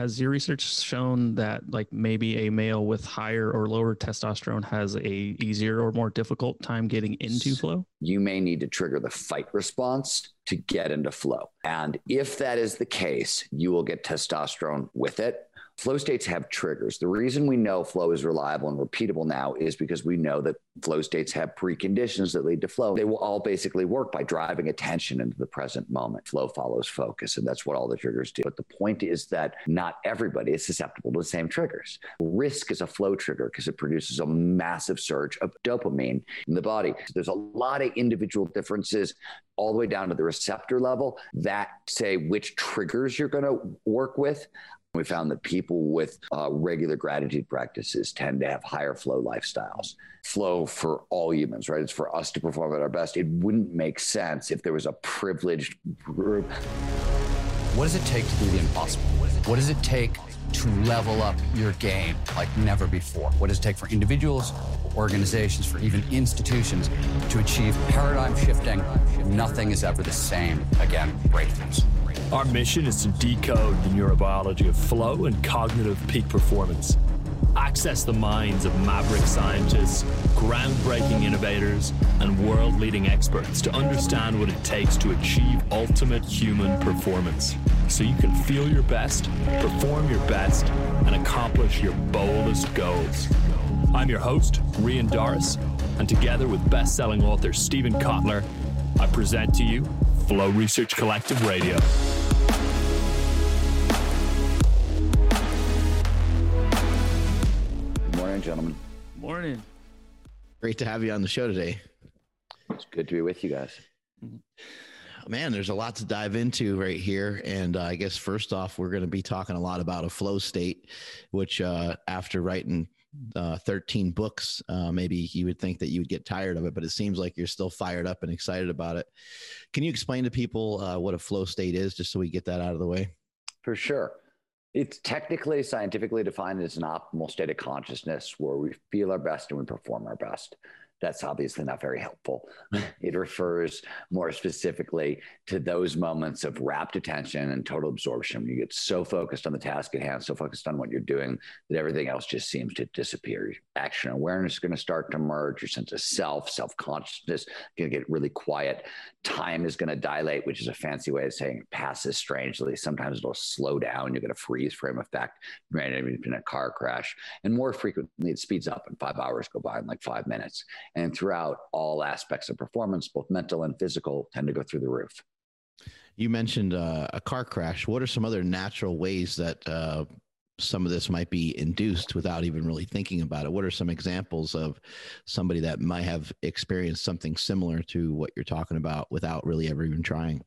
has your research shown that like maybe a male with higher or lower testosterone has a easier or more difficult time getting into flow? You may need to trigger the fight response to get into flow. And if that is the case, you will get testosterone with it. Flow states have triggers. The reason we know flow is reliable and repeatable now is because we know that flow states have preconditions that lead to flow. They will all basically work by driving attention into the present moment. Flow follows focus, and that's what all the triggers do. But the point is that not everybody is susceptible to the same triggers. Risk is a flow trigger because it produces a massive surge of dopamine in the body. There's a lot of individual differences all the way down to the receptor level that say which triggers you're going to work with. We found that people with regular gratitude practices tend to have higher flow lifestyles. Flow for all humans, right? It's for us to perform at our best. It wouldn't make sense if there was a privileged group. What does it take to do the impossible? What does it take to level up your game like never before? What does it take for individuals, organizations, for even institutions to achieve paradigm shifting? Nothing is ever the same again, breakthroughs. Our mission is to decode the neurobiology of flow and cognitive peak performance. Access the minds of maverick scientists, groundbreaking innovators, and world-leading experts to understand what it takes to achieve ultimate human performance, so you can feel your best, perform your best, and accomplish your boldest goals. I'm your host, Rian Doris, and together with best-selling author Steven Kotler, I present to you Flow Research Collective Radio. Gentlemen. Morning. Great to have you on the show today. It's good to be with you guys. Man, there's a lot to dive into right here. And I guess first off, we're going to be talking a lot about a flow state, which after writing 13 books, maybe you would think that you would get tired of it, but it seems like you're still fired up and excited about it. Can you explain to people what a flow state is, just so we get that out of the way? For sure. It's technically, scientifically defined as an optimal state of consciousness where we feel our best and we perform our best. That's obviously not very helpful. It refers more specifically to those moments of rapt attention and total absorption. You get so focused on the task at hand, so focused on what you're doing, that everything else just seems to disappear. Action awareness is going to start to emerge. Your sense of self-consciousness is going to get really quiet. Time is going to dilate, which is a fancy way of saying it passes strangely. Sometimes it'll slow down. You get a freeze frame effect, randomly in a car crash. And more frequently, it speeds up and 5 hours go by in like 5 minutes. And throughout all aspects of performance, both mental and physical, tend to go through the roof. You mentioned a car crash. What are some other natural ways that some of this might be induced without even really thinking about it? What are some examples of somebody that might have experienced something similar to what you're talking about without really ever even trying?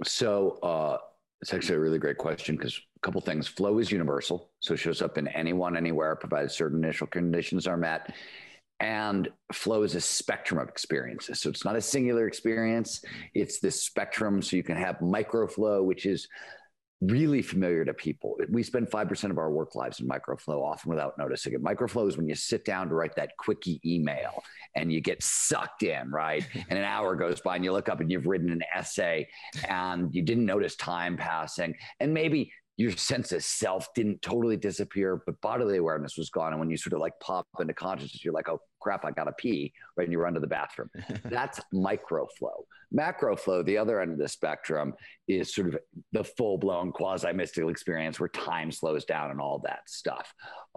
So it's actually a really great question because a couple things. Flow is universal. So it shows up in anyone, anywhere, provided certain initial conditions are met. And flow is a spectrum of experiences. So it's not a singular experience. It's this spectrum. So you can have microflow, which is really familiar to people. We spend 5% of our work lives in microflow, often without noticing it. Microflow is when you sit down to write that quickie email and you get sucked in, right? And an hour goes by and you look up and you've written an essay and you didn't notice time passing. And maybe your sense of self didn't totally disappear, but bodily awareness was gone. And when you sort of like pop into consciousness, you're like, oh crap, I gotta pee, right? And you run to the bathroom. That's microflow. Macroflow, the other end of the spectrum, is sort of the full-blown quasi-mystical experience where time slows down and all that stuff.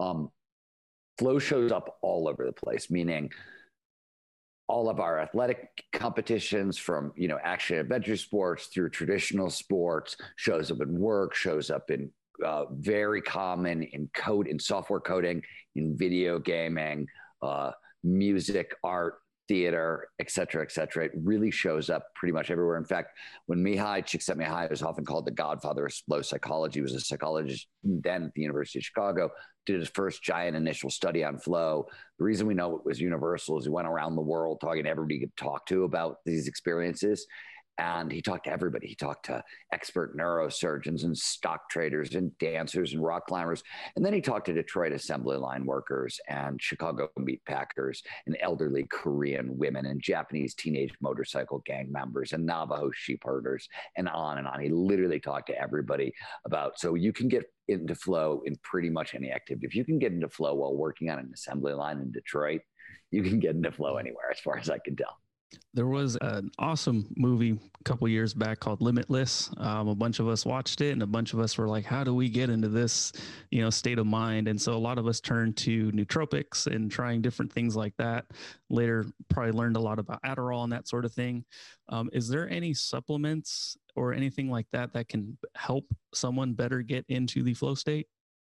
Flow shows up all over the place, meaning all of our athletic competitions, from action adventure sports through traditional sports, shows up in work, shows up in very common in code, in software coding, in video gaming, music, art, theater, et cetera, et cetera. It really shows up pretty much everywhere. In fact, when Mihai Csikszentmihalyi was often called the godfather of flow psychology, he was a psychologist then at the University of Chicago, did his first giant initial study on flow. The reason we know it was universal is he went around the world talking to everybody he could talk to about these experiences. And he talked to everybody. He talked to expert neurosurgeons and stock traders and dancers and rock climbers. And then he talked to Detroit assembly line workers and Chicago meat packers and elderly Korean women and Japanese teenage motorcycle gang members and Navajo sheep herders and on and on. He literally talked to everybody about, so you can get into flow in pretty much any activity. If you can get into flow while working on an assembly line in Detroit, you can get into flow anywhere, as far as I can tell. There was an awesome movie a couple years back called Limitless. A bunch of us watched it, and a bunch of us were like, "How do we get into this, state of mind?" And so a lot of us turned to nootropics and trying different things like that. Later, probably learned a lot about Adderall and that sort of thing. Is there any supplements or anything like that that can help someone better get into the flow state?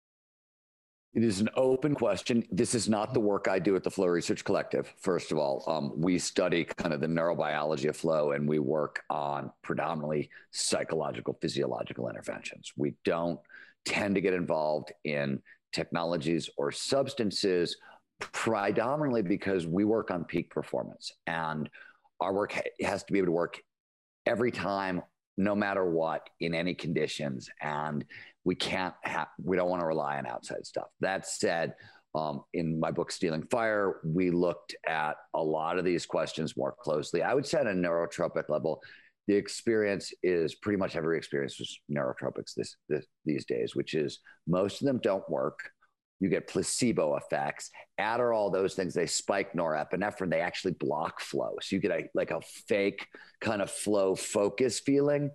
It is an open question. This is not the work I do at the Flow Research Collective. First of all, we study kind of the neurobiology of flow, and we work on predominantly psychological, physiological interventions. We don't tend to get involved in technologies or substances, predominantly because we work on peak performance, and our work has to be able to work every time, no matter what, in any conditions. And we don't want to rely on outside stuff. That said, in my book, Stealing Fire, we looked at a lot of these questions more closely. I would say at a neurotropic level, the experience is pretty much every experience with neurotropics these days, which is most of them don't work. You get placebo effects. Adderall, those things, they spike norepinephrine. They actually block flow. So you get a fake kind of flow focus feeling.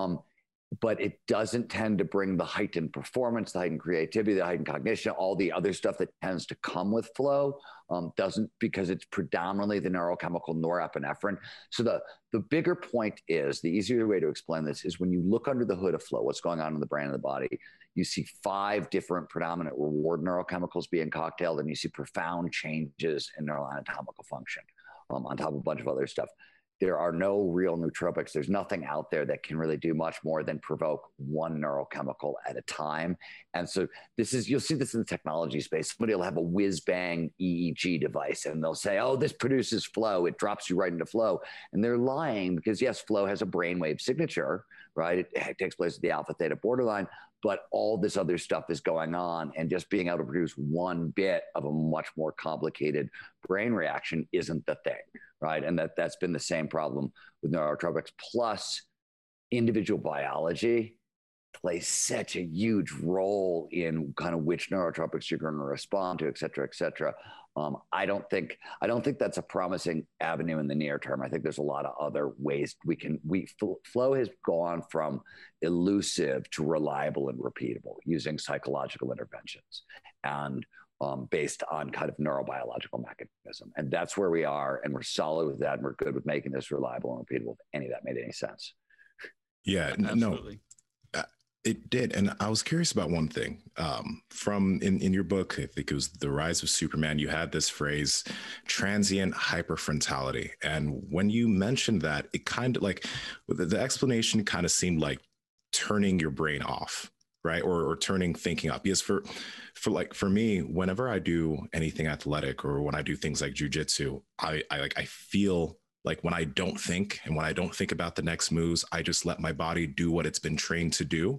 But it doesn't tend to bring the heightened performance, the heightened creativity, the heightened cognition, all the other stuff that tends to come with flow, doesn't, because it's predominantly the neurochemical norepinephrine. So the bigger point is, the easier way to explain this is when you look under the hood of flow, what's going on in the brain and the body, you see 5 different predominant reward neurochemicals being cocktailed, and you see profound changes in neuroanatomical function on top of a bunch of other stuff. There are no real nootropics. There's nothing out there that can really do much more than provoke one neurochemical at a time. And so you'll see this in the technology space. Somebody will have a whiz-bang EEG device, and they'll say, "Oh, this produces flow. It drops you right into flow." And they're lying, because yes, flow has a brainwave signature, right? It takes place at the alpha theta borderline, but all this other stuff is going on, and just being able to produce one bit of a much more complicated brain reaction isn't the thing, right? And that's been the same problem with neurotropics. Plus, individual biology plays such a huge role in kind of which neurotropics you're going to respond to, et cetera, et cetera. I don't think that's a promising avenue in the near term. I think there's a lot of other ways flow has gone from elusive to reliable and repeatable using psychological interventions, and based on kind of neurobiological mechanism. And that's where we are, and we're solid with that, and we're good with making this reliable and repeatable, if any of that made any sense. Yeah, absolutely. No, it did. And I was curious about one thing. From in your book, I think it was The Rise of Superman, you had this phrase, transient hyperfrontality. And when you mentioned that, it kind of like, the explanation kind of seemed like turning your brain off, right? Or turning thinking up. Because for me, whenever I do anything athletic, or when I do things like jujitsu, I feel like when I don't think, and when I don't think about the next moves, I just let my body do what it's been trained to do.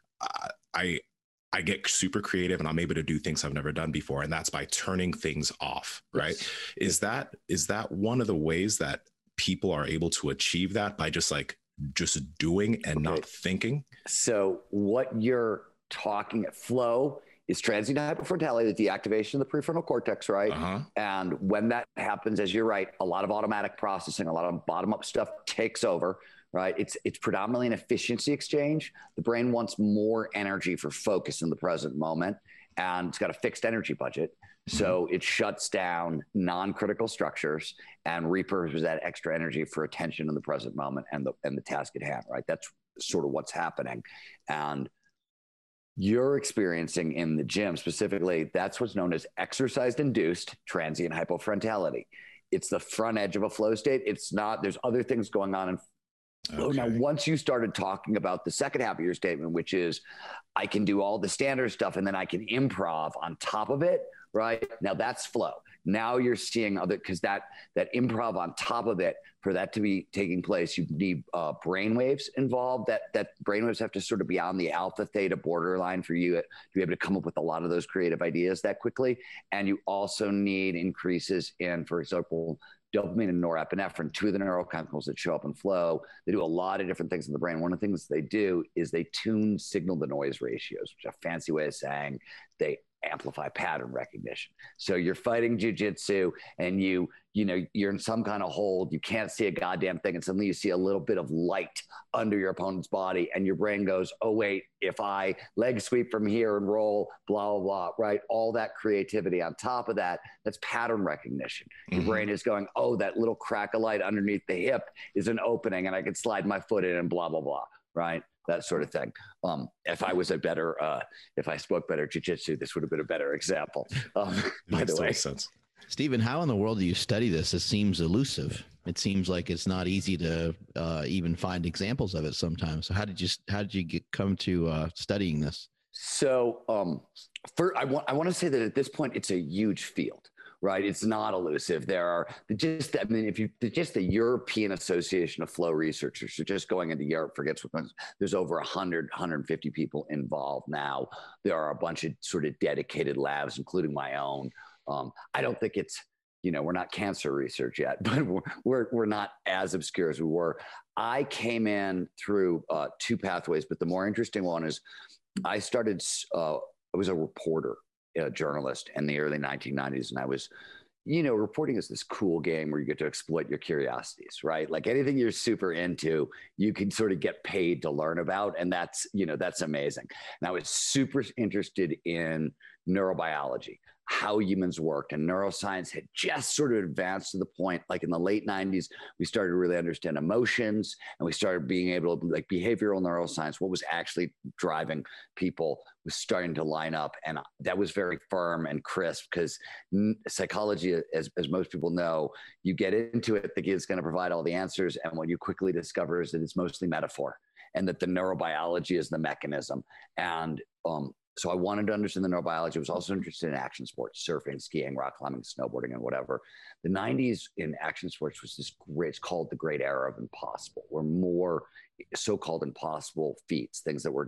I get super creative, and I'm able to do things I've never done before. And that's by turning things off, right? Yes. Is that one of the ways that people are able to achieve that, by just doing and not thinking? So what you're talking at flow is transient hyperfrontality, the deactivation of the prefrontal cortex, right? And when that happens, as you're right, a lot of automatic processing, a lot of bottom-up stuff takes over, right? It's predominantly an efficiency exchange. The brain wants more energy for focus in the present moment, and it's got a fixed energy budget. So it shuts down non-critical structures and repurposes that extra energy for attention in the present moment and the task at hand, right? That's sort of what's happening. And you're experiencing in the gym specifically, that's what's known as exercise-induced transient hypofrontality. It's the front edge of a flow state. It's not, there's other things going on in flow. Okay. Now, once you started talking about the second half of your statement, which is I can do all the standard stuff and then I can improv on top of it, right? Now that's flow. Now you're seeing other, because that improv on top of it, for that to be taking place, you need brainwaves involved. That brainwaves have to sort of be on the alpha theta borderline for you to be able to come up with a lot of those creative ideas that quickly. And you also need increases in, for example, dopamine and norepinephrine, two of the neurochemicals that show up in flow. They do a lot of different things in the brain. One of the things they do is they tune signal to noise ratios, which is a fancy way of saying they amplify pattern recognition. So you're fighting jujitsu and you're in some kind of hold, you can't see a goddamn thing, and suddenly you see a little bit of light under your opponent's body, and your brain goes, oh wait, if I leg sweep from here and roll, blah, blah, blah, right? All that creativity on top of that, that's pattern recognition. Your brain is going, oh, that little crack of light underneath the hip is an opening and I can slide my foot in and blah, blah, blah, right? That sort of thing. If I was if I spoke better jiu-jitsu, this would have been a better example. By the way, sense. Stephen, how in the world do you study this? It seems elusive. It seems like it's not easy to even find examples of it sometimes. So how did you come to studying this? So I want to say that at this point, it's a huge field. Right, it's not elusive. There are the European Association of Flow Researchers, so just going into Europe, there's over 150 people involved now. There are a bunch of sort of dedicated labs, including my own. I don't think it's, we're not cancer research yet, but we're not as obscure as we were. I came in through two pathways, but the more interesting one is I was a reporter, a journalist in the early 1990s. And I was, reporting is this cool game where you get to exploit your curiosities, right? Like anything you're super into, you can sort of get paid to learn about. And that's amazing. And I was super interested in neurobiology, how humans worked, and neuroscience had just sort of advanced to the point, like in the late 90s, we started to really understand emotions, and we started being able to, like, behavioral neuroscience, what was actually driving people was starting to line up. And that was very firm and crisp, because psychology, as most people know, you get into it thinking it's going to provide all the answers. And what you quickly discover is that it's mostly metaphor, and that the neurobiology is the mechanism. And so I wanted to understand the neurobiology. I was also interested in action sports, surfing, skiing, rock climbing, snowboarding, and whatever. The 90s in action sports was it's called the great era of impossible, where more so-called impossible feats, things that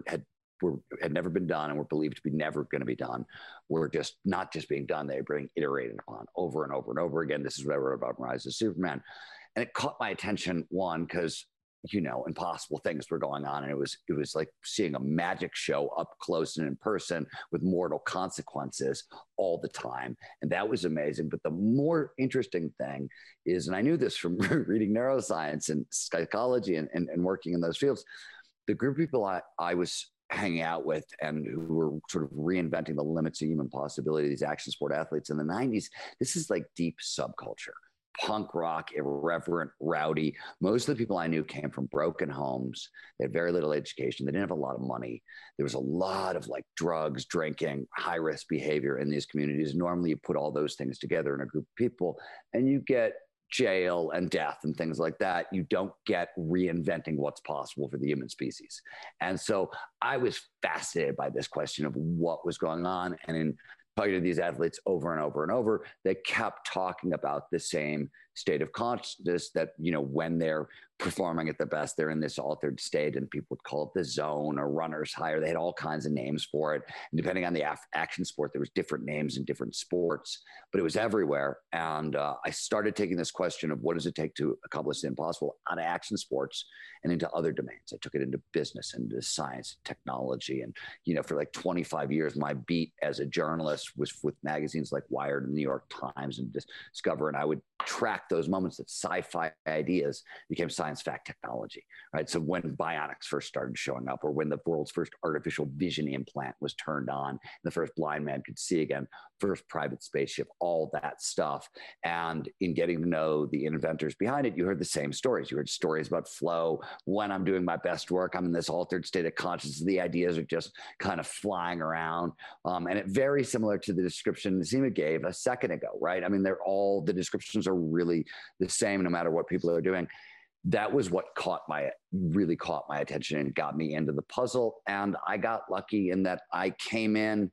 had never been done and were believed to be never going to be done, were just not just being done, they were being iterated upon over and over and over again. This is what I wrote about Rise of Superman. And it caught my attention, one, because impossible things were going on. And it was like seeing a magic show up close and in person with mortal consequences all the time. And that was amazing. But the more interesting thing is, and I knew this from reading neuroscience and psychology and working in those fields, the group of people I was hanging out with and who were sort of reinventing the limits of human possibility, these action sport athletes in the 90s, this is like deep subculture. Punk rock, irreverent, rowdy. Most of the people I knew came from broken homes. They had very little education. They didn't have a lot of money. There was a lot of like drugs, drinking, high risk behavior in these communities. Normally you put all those things together in a group of people and you get jail and death and things like that. You don't get reinventing what's possible for the human species. And so I was fascinated by this question of what was going on. And in talking to these athletes over and over and over, they kept talking about the same state of consciousness that, when they're performing at their best, they're in this altered state, and people would call it the zone or runner's high, or they had all kinds of names for it. And depending on the action sport, there was different names in different sports, but it was everywhere. And I started taking this question of what does it take to accomplish the impossible out of action sports and into other domains. I took it into business and into science, technology. And, for like 25 years, my beat as a journalist was with magazines like Wired and New York Times and Discover. And I would track those moments that sci-fi ideas became science fact technology, right? So when bionics first started showing up, or when the world's first artificial vision implant was turned on, the first blind man could see again, first private spaceship, all that stuff. And in getting to know the inventors behind it, you heard the same stories. You heard stories about flow. When I'm doing my best work, I'm in this altered state of consciousness. The ideas are just kind of flying around. And it very similar to the description Zima gave a second ago, right? I mean, the descriptions are really the same no matter what people are doing. That was what really caught my attention and got me into the puzzle. And I got lucky in that I came in,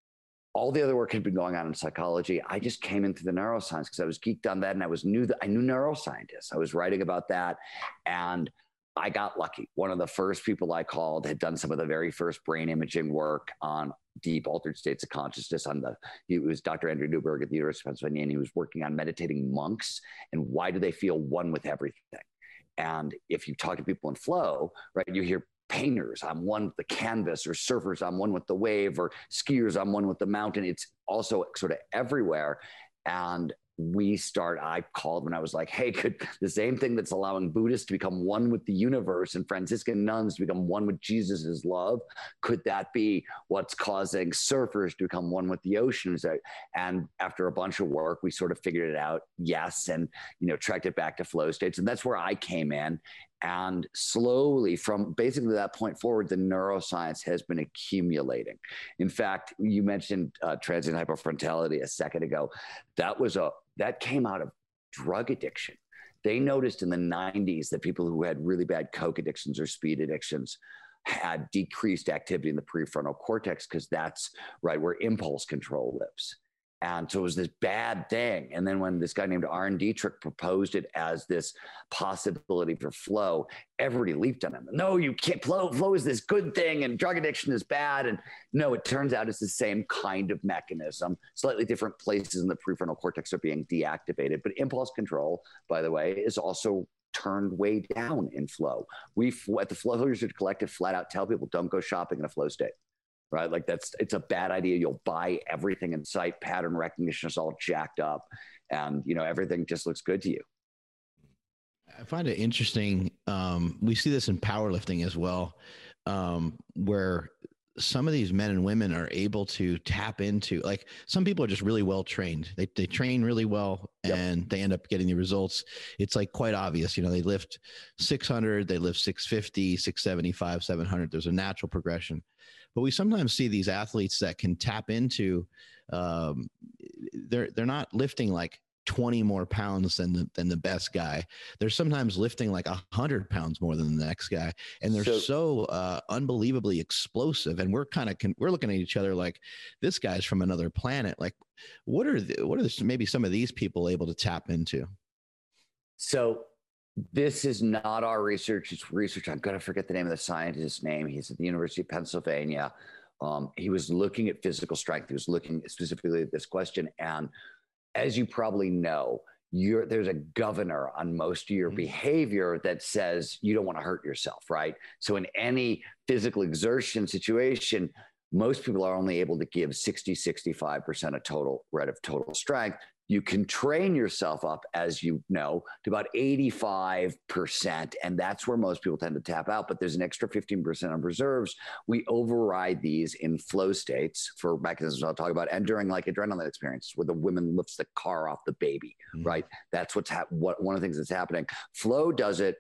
all the other work had been going on in psychology. I just came into the neuroscience because I was geeked on that. And I knew neuroscientists. I was writing about that. And I got lucky. One of the first people I called had done some of the very first brain imaging work on deep altered states of consciousness. He was Dr. Andrew Newberg at the University of Pennsylvania, and he was working on meditating monks and why do they feel one with everything. And if you talk to people in flow, right, you hear painters, I'm one with the canvas, or surfers, I'm one with the wave, or skiers, I'm one with the mountain. It's also sort of everywhere. And I called when I was like, hey, could the same thing that's allowing Buddhists to become one with the universe and Franciscan nuns to become one with Jesus's love, could that be what's causing surfers to become one with the oceans? And after a bunch of work, we sort of figured it out. Yes. And, tracked it back to flow states. And that's where I came in. And slowly, from basically that point forward, the neuroscience has been accumulating. In fact, you mentioned transient hypofrontality a second ago. That came out of drug addiction. They noticed in the 90s that people who had really bad coke addictions or speed addictions had decreased activity in the prefrontal cortex, because that's right where impulse control lives. And so it was this bad thing. And then when this guy named Aaron Dietrich proposed it as this possibility for flow, everybody leaped on him. No, you can't. Flow is this good thing and drug addiction is bad. And no, it turns out it's the same kind of mechanism. Slightly different places in the prefrontal cortex are being deactivated. But impulse control, by the way, is also turned way down in flow. We at the Flow Research Collective flat out tell people, don't go shopping in a flow state. Right? Like it's a bad idea. You'll buy everything in sight. Pattern recognition is all jacked up, and everything just looks good to you. I find it interesting. We see this in powerlifting as well, where some of these men and women are able to tap into, like, some people are just really well trained. They train really well, and they end up getting the results. It's like quite obvious, they lift 600, they lift 650, 675, 700. There's a natural progression. But we sometimes see these athletes that can tap into, they're not lifting like 20 more pounds than the best guy. They're sometimes lifting like 100 pounds more than the next guy, and they're so unbelievably explosive. And we're looking at each other like, this guy's from another planet. Like, what are maybe some of these people able to tap into? So this is not our research. It's research. I'm going to forget the name of the scientist's name. He's at the University of Pennsylvania. He was looking at physical strength. He was looking specifically at this question. And as you probably know, there's a governor on most of your behavior that says you don't want to hurt yourself, right? So in any physical exertion situation, most people are only able to give 65% of total strength. You can train yourself up, as you know, to about 85%, and that's where most people tend to tap out. But there's an extra 15% of reserves. We override these in flow states for mechanisms I'll talk about, and during like adrenaline experiences where the woman lifts the car off the baby, right? That's one of the things that's happening. Flow does it.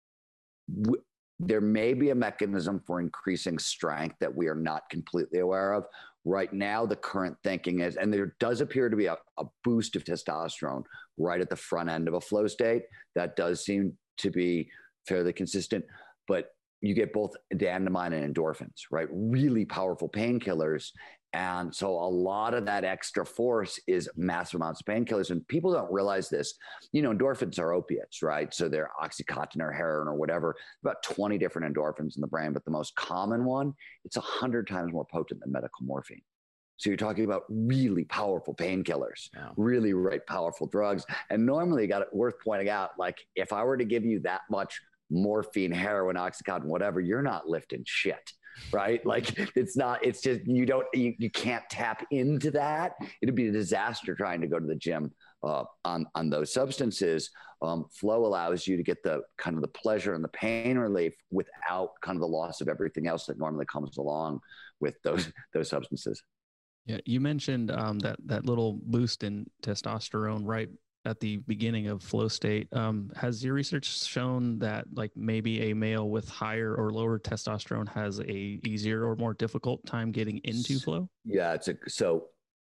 There may be a mechanism for increasing strength that we are not completely aware of. Right now, the current thinking is, and there does appear to be a boost of testosterone right at the front end of a flow state. That does seem to be fairly consistent, but you get both anandamide and endorphins, right? Really powerful painkillers. And so a lot of that extra force is massive amounts of painkillers. And people don't realize this. Endorphins are opiates, right? So they're Oxycontin or heroin or whatever, about 20 different endorphins in the brain. But the most common one, it's 100 times more potent than medical morphine. So you're talking about really powerful painkillers, really powerful drugs. And normally, worth pointing out, like, if I were to give you that much morphine, heroin, Oxycontin, whatever, you're not lifting shit. Right? Like, it's just, you can't tap into that. It'd be a disaster trying to go to the gym on those substances. Flow allows you to get the kind of the pleasure and the pain relief without kind of the loss of everything else that normally comes along with those substances. Yeah. You mentioned that little boost in testosterone right at the beginning of flow state. Has your research shown that like maybe a male with higher or lower testosterone has a easier or more difficult time getting into flow? Yeah, it's so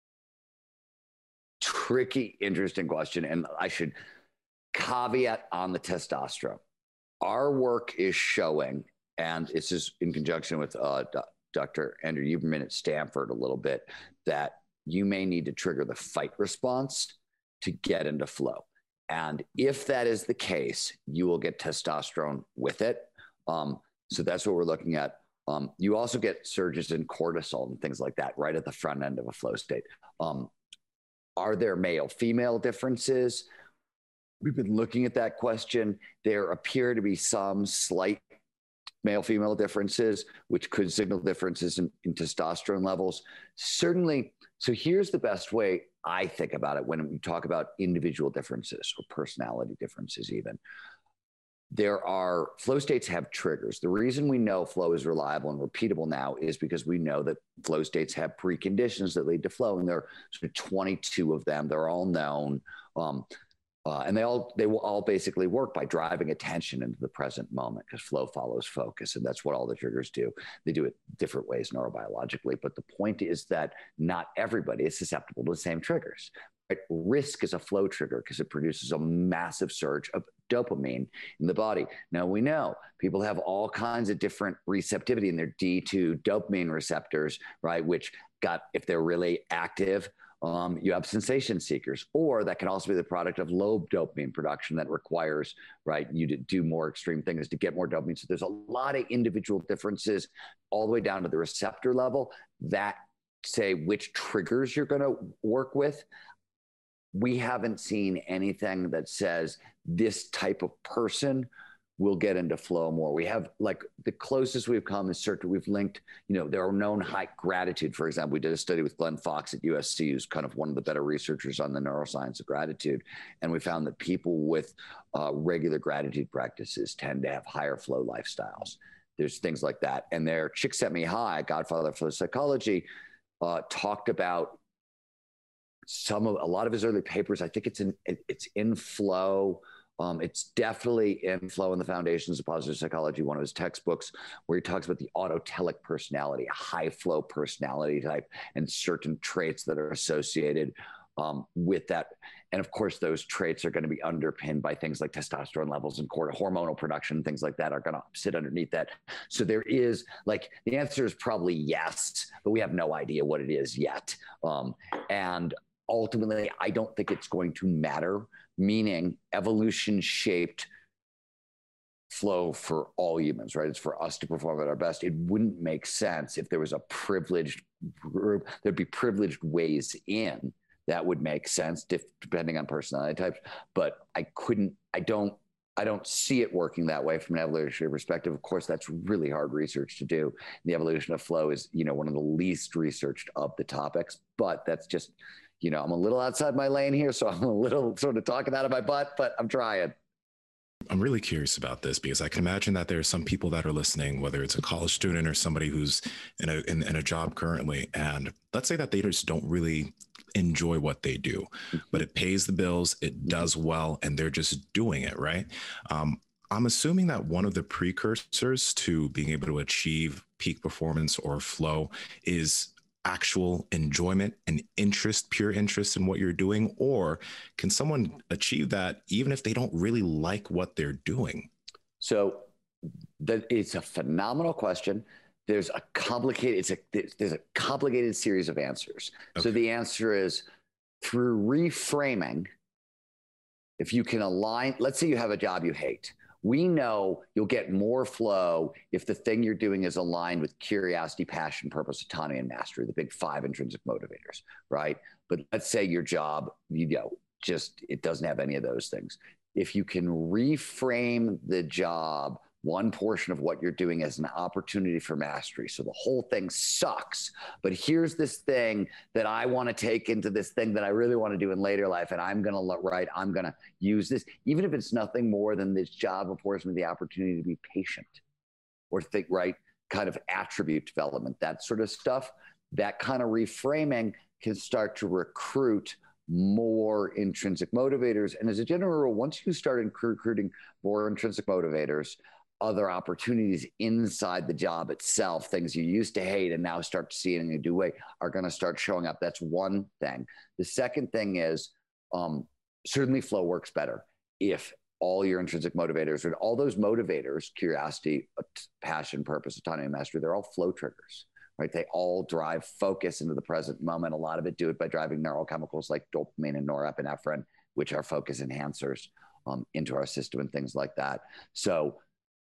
tricky, interesting question. And I should caveat on the testosterone. Our work is showing, and this is in conjunction with Dr. Andrew Huberman at Stanford a little bit, that you may need to trigger the fight response to get into flow. And if that is the case, you will get testosterone with it. So that's what we're looking at. You also get surges in cortisol and things like that right at the front end of a flow state. Are there male-female differences? We've been looking at that question. There appear to be some slight male-female differences, which could signal differences in testosterone levels. Certainly, so here's the best way I think about it when we talk about individual differences or personality differences even. There are flow states have triggers. The reason we know flow is reliable and repeatable now is because we know that flow states have preconditions that lead to flow, and there are sort of 22 of them. They're all known. And they will all basically work by driving attention into the present moment, because flow follows focus. And that's what all the triggers do. They do it different ways neurobiologically. But the point is that not everybody is susceptible to the same triggers. Right? Risk is a flow trigger because it produces a massive surge of dopamine in the body. Now, we know people have all kinds of different receptivity in their D2 dopamine receptors, right? Which if they're really active, you have sensation seekers, or that can also be the product of low dopamine production that requires, right, you to do more extreme things to get more dopamine. So there's a lot of individual differences all the way down to the receptor level that say which triggers you're going to work with. We haven't seen anything that says this type of person will get into flow more. We have, like, the closest we've come is we've linked, there are known high gratitude. For example, we did a study with Glenn Fox at USC, who's kind of one of the better researchers on the neuroscience of gratitude. And we found that people with regular gratitude practices tend to have higher flow lifestyles. There's things like that. And there, Csikszentmihalyi, godfather of flow psychology, talked about a lot of his early papers. I think it's in Flow. It's definitely in Flow and the Foundations of Positive Psychology, one of his textbooks, where he talks about the autotelic personality, a high flow personality type, and certain traits that are associated with that. And of course, those traits are going to be underpinned by things like testosterone levels and hormonal production, things like that are going to sit underneath that. So there is, the answer is probably yes, but we have no idea what it is yet. And ultimately, I don't think it's going to matter, meaning evolution shaped flow for all humans, right? It's for us to perform at our best. It wouldn't make sense if there was a privileged group. There'd be privileged ways in that would make sense depending on personality types. But I don't see it working that way from an evolutionary perspective. Of course, that's really hard research to do. The evolution of flow is, one of the least researched of the topics, but that's just, I'm a little outside my lane here, so I'm a little sort of talking out of my butt, but I'm trying. I'm really curious about this because I can imagine that there are some people that are listening, whether it's a college student or somebody who's in a job currently, and let's say that they just don't really enjoy what they do, but it pays the bills, it does well, and they're just doing it, right? I'm assuming that one of the precursors to being able to achieve peak performance or flow is actual enjoyment and interest, pure interest in what you're doing? Or can someone achieve that even if they don't really like what they're doing? So it's a phenomenal question. There's a complicated series of answers. Okay. So the answer is through reframing. If you can align, let's say you have a job you hate. We know you'll get more flow if the thing you're doing is aligned with curiosity, passion, purpose, autonomy, and mastery, the big 5 intrinsic motivators, right? But let's say your job, it doesn't have any of those things. If you can reframe the job, one portion of what you're doing as an opportunity for mastery. So the whole thing sucks, but here's this thing that I want to take into this thing that I really want to do in later life. And I'm going to use this, even if it's nothing more than this job affords me the opportunity to be patient or think, right, kind of attribute development, that sort of stuff. That kind of reframing can start to recruit more intrinsic motivators. And as a general rule, once you start recruiting more intrinsic motivators, other opportunities inside the job itself, things you used to hate and now start to see it in a new way, are going to start showing up. That's one thing. The second thing is certainly flow works better if all your intrinsic motivators and all those motivators, curiosity, passion, purpose, autonomy, and mastery, they're all flow triggers, right? They all drive focus into the present moment. A lot of it do it by driving neurochemicals like dopamine and norepinephrine, which are focus enhancers into our system and things like that. So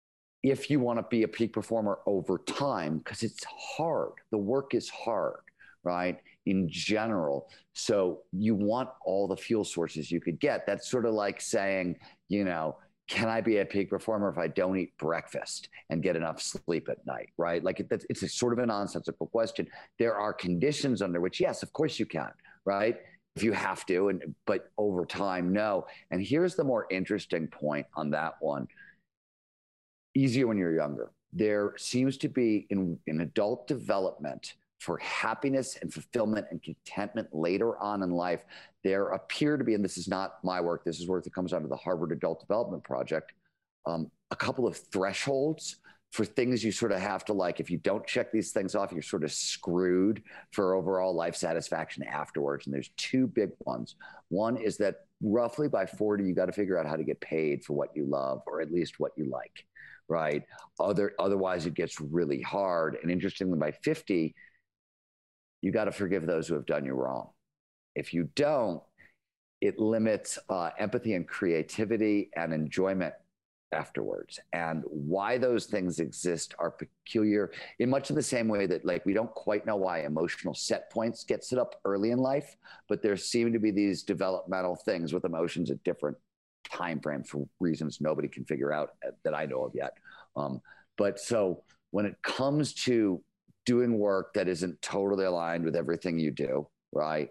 if you want to be a peak performer over time, because it's hard, the work is hard, right? In general. So you want all the fuel sources you could get. That's sort of like saying, you know, can I be a peak performer if I don't eat breakfast and get enough sleep at night, right? Like it's a sort of a nonsensical question. There are conditions under which, yes, of course you can, right? If you have to, but over time, no. And here's the more interesting point on that one. Easier when you're younger. There seems to be in adult development for happiness and fulfillment and contentment later on in life, there appear to be, and this is not my work, this is work that comes out of the Harvard Adult Development Project, a couple of thresholds for things you sort of have to, like, if you don't check these things off, you're sort of screwed for overall life satisfaction afterwards. And there's two big ones. One is that roughly by 40, you got to figure out how to get paid for what you love, or at least what you like, right? Otherwise it gets really hard. And interestingly, by 50, you got to forgive those who have done you wrong. If you don't, it limits empathy and creativity and enjoyment afterwards. And why those things exist are peculiar in much of the same way that, like, we don't quite know why emotional set points get set up early in life, but there seem to be these developmental things with emotions at different time frames for reasons nobody can figure out that I know of yet. But so when it comes to doing work that isn't totally aligned with everything you do, right?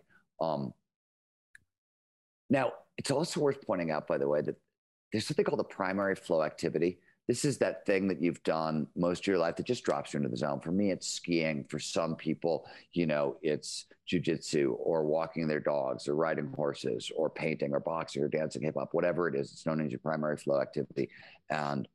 Now, it's also worth pointing out, by the way, that there's something called the primary flow activity. This is that thing that you've done most of your life that just drops you into the zone. For me, it's skiing. For some people, you know, it's jujitsu or walking their dogs or riding horses or painting or boxing or dancing hip hop, whatever it is. It's known as your primary flow activity. And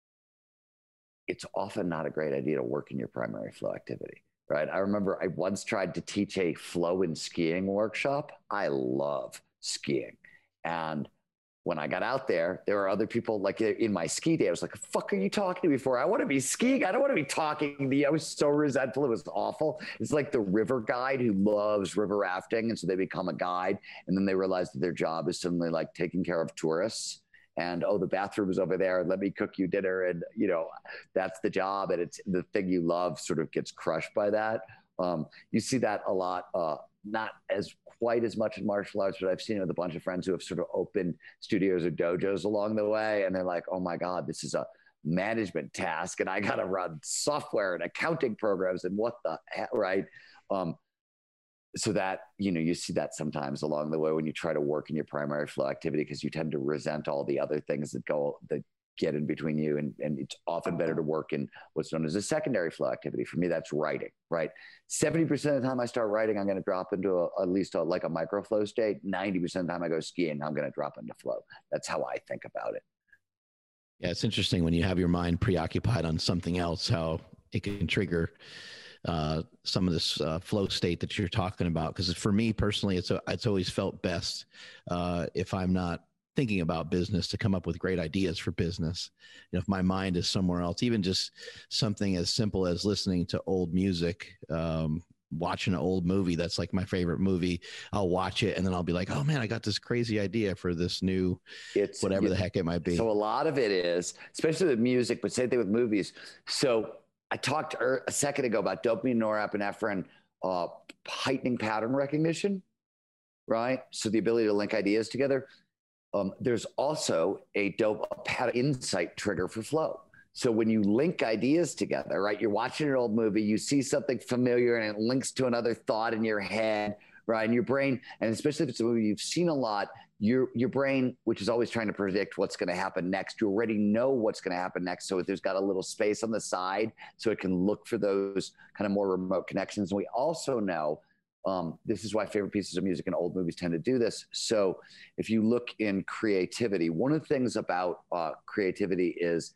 it's often not a great idea to work in your primary flow activity, right? I remember I once tried to teach a flow in skiing workshop. I love skiing. And when I got out there, there were other people, like in my ski day, I was like, fuck are you talking to me for? I want to be skiing. I don't want to be talking to you. I was so resentful. It was awful. It's like the river guide who loves river rafting. And so they become a guide. And then they realize that their job is suddenly like taking care of tourists. And, oh, the bathroom is over there. Let me cook you dinner. And, you know, that's the job. And it's the thing you love sort of gets crushed by that. You see that a lot, not as quite as much in martial arts, but I've seen it with a bunch of friends who have sort of opened studios or dojos along the way. And they're like, oh my God, this is a management task. And I got to run software and accounting programs and what the heck, right? So that, you know, you see that sometimes along the way when you try to work in your primary flow activity, because you tend to resent all the other things that get in between you. And it's often better to work in what's known as a secondary flow activity. For me, that's writing, right? 70% of the time I start writing, I'm going to drop into at least a micro flow state. 90% of the time I go skiing, I'm going to drop into flow. That's how I think about it. Yeah, it's interesting when you have your mind preoccupied on something else, how it can trigger some of this flow state that you're talking about. Because for me personally, it's always felt best if I'm not thinking about business to come up with great ideas for business. You know, if my mind is somewhere else, even just something as simple as listening to old music, watching an old movie that's like my favorite movie, I'll watch it and then I'll be like, oh man, I got this crazy idea for this new, whatever the heck it might be. So a lot of it is, especially with music, but same thing with movies. So I talked a second ago about dopamine, norepinephrine, heightening pattern recognition, right? So the ability to link ideas together. There's also a pattern insight trigger for flow. So when you link ideas together, right? You're watching an old movie, you see something familiar and it links to another thought in your head, right? And your brain, and especially if it's a movie you've seen a lot, your brain, which is always trying to predict what's going to happen next, you already know what's going to happen next. So there's got a little space on the side so it can look for those kind of more remote connections. And we also know, this is why favorite pieces of music in old movies tend to do this. So if you look in creativity, one of the things about creativity is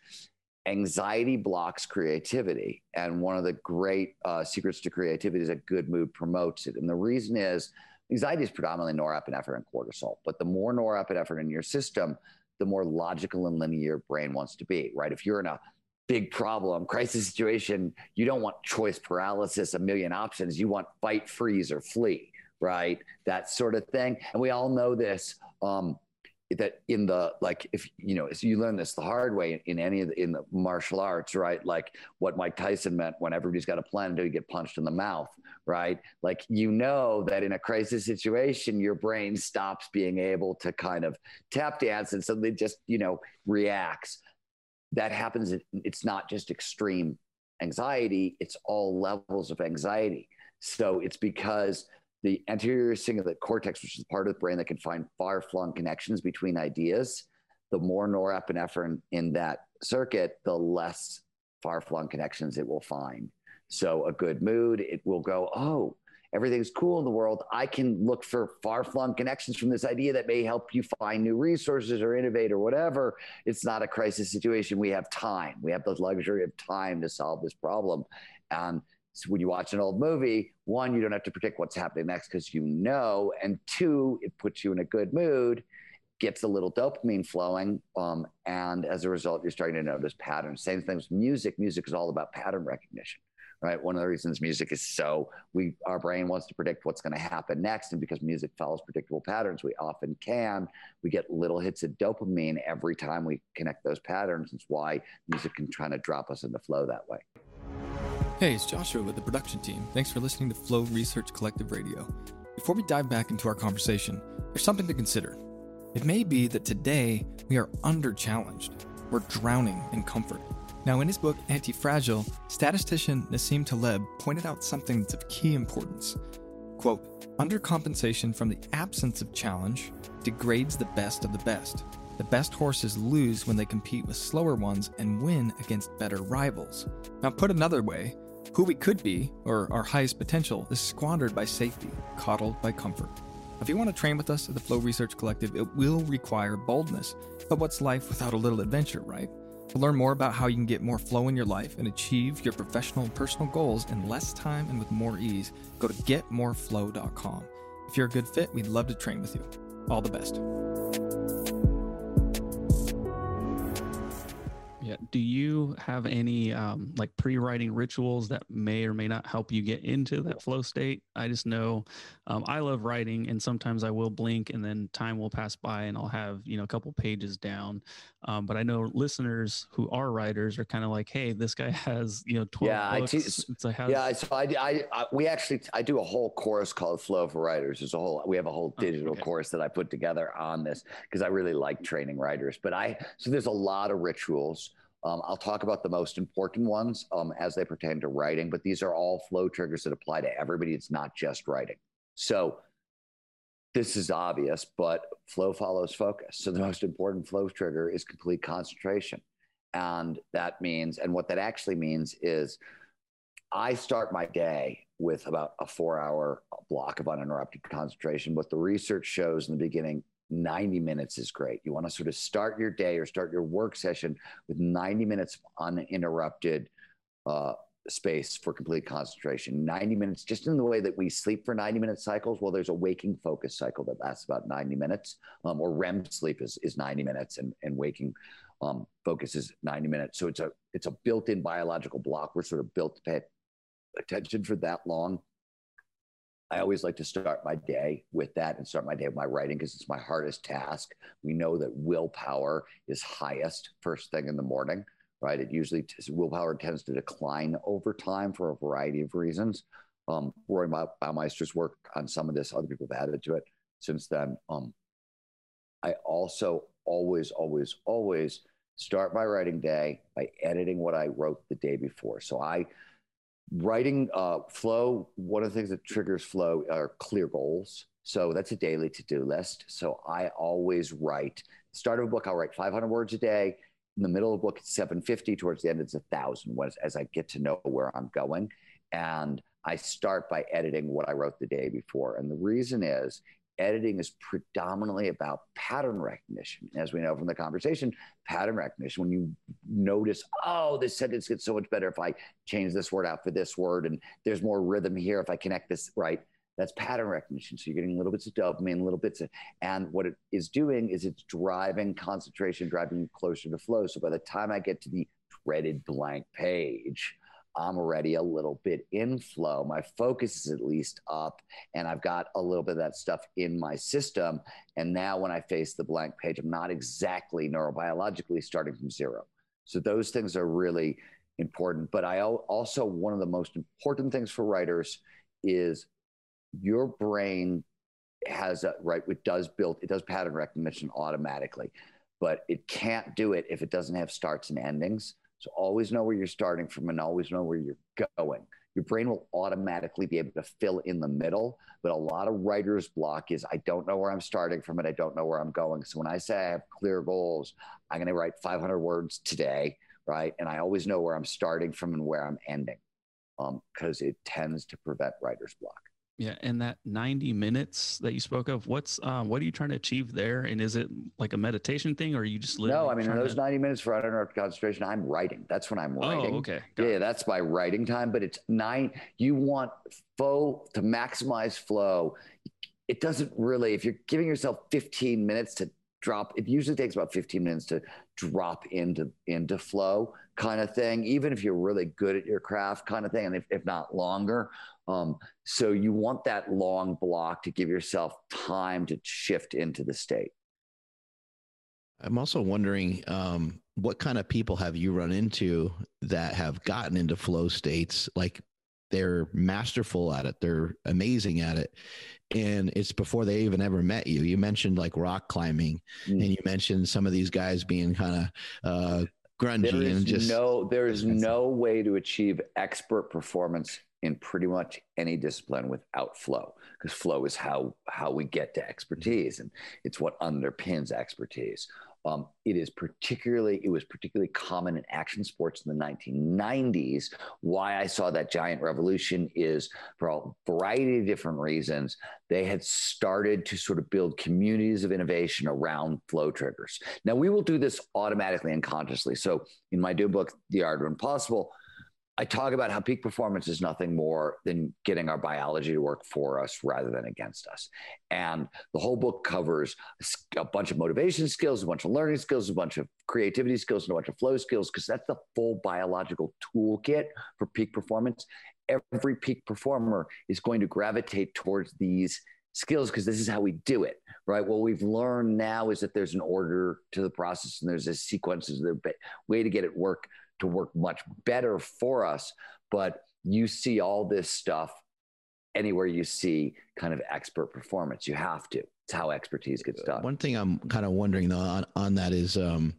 anxiety blocks creativity. And one of the great secrets to creativity is a good mood promotes it. And the reason is anxiety is predominantly norepinephrine and cortisol, but the more norepinephrine in your system, the more logical and linear your brain wants to be, right? If you're in a big problem, crisis situation, you don't want choice paralysis, a million options. You want fight, freeze, or flee, right? That sort of thing. And we all know this. that in the, like, if you know, if you learn this the hard way in any of the, in the martial arts, right? Like what Mike Tyson meant when everybody's got a plan until you get punched in the mouth, right? Like, you know, that in a crisis situation, your brain stops being able to kind of tap dance and suddenly just, you know, reacts. That happens. It's not just extreme anxiety, it's all levels of anxiety. So it's because the anterior cingulate cortex, which is the part of the brain that can find far-flung connections between ideas, the more norepinephrine in that circuit, the less far-flung connections it will find. So a good mood, it will go, oh, everything's cool in the world. I can look for far-flung connections from this idea that may help you find new resources or innovate or whatever. It's not a crisis situation. We have time. We have the luxury of time to solve this problem. And so when you watch an old movie, one, you don't have to predict what's happening next because you know, and two, it puts you in a good mood, gets a little dopamine flowing, and as a result, you're starting to notice patterns. Same thing with music. Music is all about pattern recognition, right? One of the reasons music is so, our brain wants to predict what's going to happen next, and because music follows predictable patterns, we often can. We get little hits of dopamine every time we connect those patterns. It's why music can try to drop us into flow that way. Hey, it's Joshua with the production team. Thanks for listening to Flow Research Collective Radio. Before we dive back into our conversation, there's something to consider. It may be that today we are under-challenged. We're drowning in comfort. Now, in his book, Anti-Fragile, statistician Nassim Taleb pointed out something that's of key importance. Quote, undercompensation from the absence of challenge degrades the best of the best. The best horses lose when they compete with slower ones and win against better rivals. Now, put another way, who we could be, or our highest potential, is squandered by safety, coddled by comfort. If you want to train with us at the Flow Research Collective, it will require boldness. But what's life without a little adventure, right? To learn more about how you can get more flow in your life and achieve your professional and personal goals in less time and with more ease, go to getmoreflow.com. If you're a good fit, we'd love to train with you. All the best. Yeah. Do you have any like pre-writing rituals that may or may not help you get into that flow state? I just know I love writing, and sometimes I will blink and then time will pass by and I'll have, you know, a couple pages down. But I know listeners who are writers are kind of like, hey, this guy has, you know, 12 books. I do a whole course called Flow for Writers. We have a whole digital course that I put together on this because I really like training writers. So there's a lot of rituals. I'll talk about the most important ones as they pertain to writing, but these are all flow triggers that apply to everybody. It's not just writing. So this is obvious, but flow follows focus. So the most important flow trigger is complete concentration. And that means, and what that actually means is I start my day with about a 4-hour block of uninterrupted concentration. What the research shows in the beginning, 90 minutes is great. You want to sort of start your day or start your work session with 90 minutes of uninterrupted space for complete concentration. 90 minutes, just in the way that we sleep for 90-minute cycles. Well, there's a waking focus cycle that lasts about 90 minutes, or REM sleep is 90 minutes, and waking focus is 90 minutes. So it's a built-in biological block. We're sort of built to pay attention for that long. I always like to start my day with that and start my day with my writing because it's my hardest task. We know that willpower is highest first thing in the morning, right? Willpower tends to decline over time for a variety of reasons. Roy Baumeister's work on some of this, other people have added to it since then. I also always start my writing day by editing what I wrote the day before. So writing flow, one of the things that triggers flow are clear goals. So that's a daily to-do list. So I always write, start of a book, I'll write 500 words a day. In the middle of the book, it's 750. Towards the end, it's 1,000 as I get to know where I'm going. And I start by editing what I wrote the day before. And the reason is, editing is predominantly about pattern recognition. As we know from the conversation, pattern recognition, when you notice, oh, this sentence gets so much better if I change this word out for this word, and there's more rhythm here if I connect this, right? That's pattern recognition. So you're getting little bits of dopamine, and what it is doing is it's driving concentration, driving you closer to flow. So by the time I get to the dreaded blank page, I'm already a little bit in flow. My focus is at least up, and I've got a little bit of that stuff in my system. And now when I face the blank page, I'm not exactly neurobiologically starting from zero. So those things are really important. But I also, one of the most important things for writers is your brain has it does pattern recognition automatically, but it can't do it if it doesn't have starts and endings. So always know where you're starting from and always know where you're going. Your brain will automatically be able to fill in the middle, but a lot of writer's block is I don't know where I'm starting from and I don't know where I'm going. So when I say I have clear goals, I'm going to write 500 words today, right? And I always know where I'm starting from and where I'm ending, because it tends to prevent writer's block. Yeah, and that 90 minutes that you spoke of, what are you trying to achieve there? And is it like a meditation thing, or are you just No, I mean, in those 90 minutes for uninterrupted concentration, I'm writing. That's when I'm writing. Oh, okay. Yeah, that's my writing time. But it's you want flow to maximize flow. It doesn't really, if you're giving yourself 15 minutes to drop, it usually takes about 15 minutes to drop into flow kind of thing, even if you're really good at your craft kind of thing, and if not longer. So you want that long block to give yourself time to shift into the state. I'm also wondering, what kind of people have you run into that have gotten into flow states? Like they're masterful at it. They're amazing at it. And it's before they even ever met you. You mentioned like rock climbing, and you mentioned some of these guys being kind of grungy and just. There is no way to achieve expert performance in pretty much any discipline without flow, because flow is how we get to expertise, and it's what underpins expertise. It was particularly common in action sports in the 1990s. Why I saw that giant revolution is for a variety of different reasons. They had started to sort of build communities of innovation around flow triggers. Now, we will do this automatically and consciously. So in my new book, The Art of Impossible, I talk about how peak performance is nothing more than getting our biology to work for us rather than against us. And the whole book covers a bunch of motivation skills, a bunch of learning skills, a bunch of creativity skills, and a bunch of flow skills, because that's the full biological toolkit for peak performance. Every peak performer is going to gravitate towards these skills because this is how we do it, right? What we've learned now is that there's an order to the process and there's a sequence, there's a way to get it to work much better for us. But you see all this stuff anywhere you see kind of expert performance. You have to. It's how expertise gets done. One thing I'm kind of wondering though on that is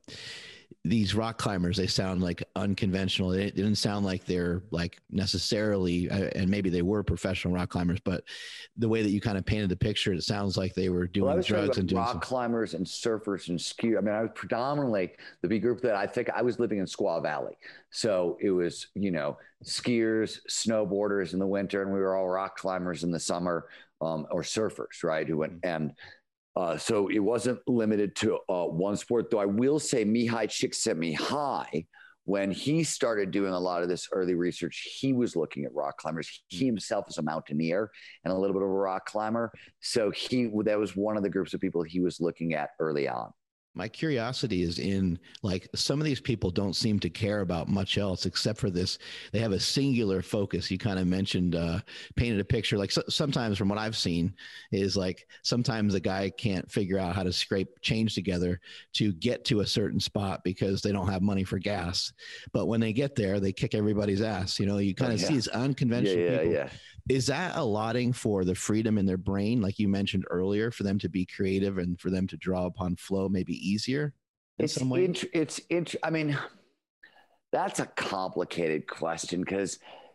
these rock climbers, they sound like unconventional. It didn't sound like they're like necessarily, and maybe they were professional rock climbers, but the way that you kind of painted the picture, it sounds like they were doing drugs and doing rock climbers and surfers and skiers. I mean, I was predominantly the big group that I was living in Squaw Valley. So it was, skiers, snowboarders in the winter, and we were all rock climbers in the summer, or surfers, right? Who went and, so it wasn't limited to one sport, though I will say Mihai Csikszentmihalyi, when he started doing a lot of this early research, he was looking at rock climbers. He himself is a mountaineer and a little bit of a rock climber. So that was one of the groups of people he was looking at early on. My curiosity is in like some of these people don't seem to care about much else except for this. They have a singular focus. You kind of mentioned, painted a picture. Like sometimes from what I've seen is like sometimes the guy can't figure out how to scrape change together to get to a certain spot because they don't have money for gas. But when they get there, they kick everybody's ass. You kind of see these unconventional people. Yeah. Is that allotting for the freedom in their brain, like you mentioned earlier, for them to be creative and for them to draw upon flow maybe easier in some way? I mean, that's a complicated question because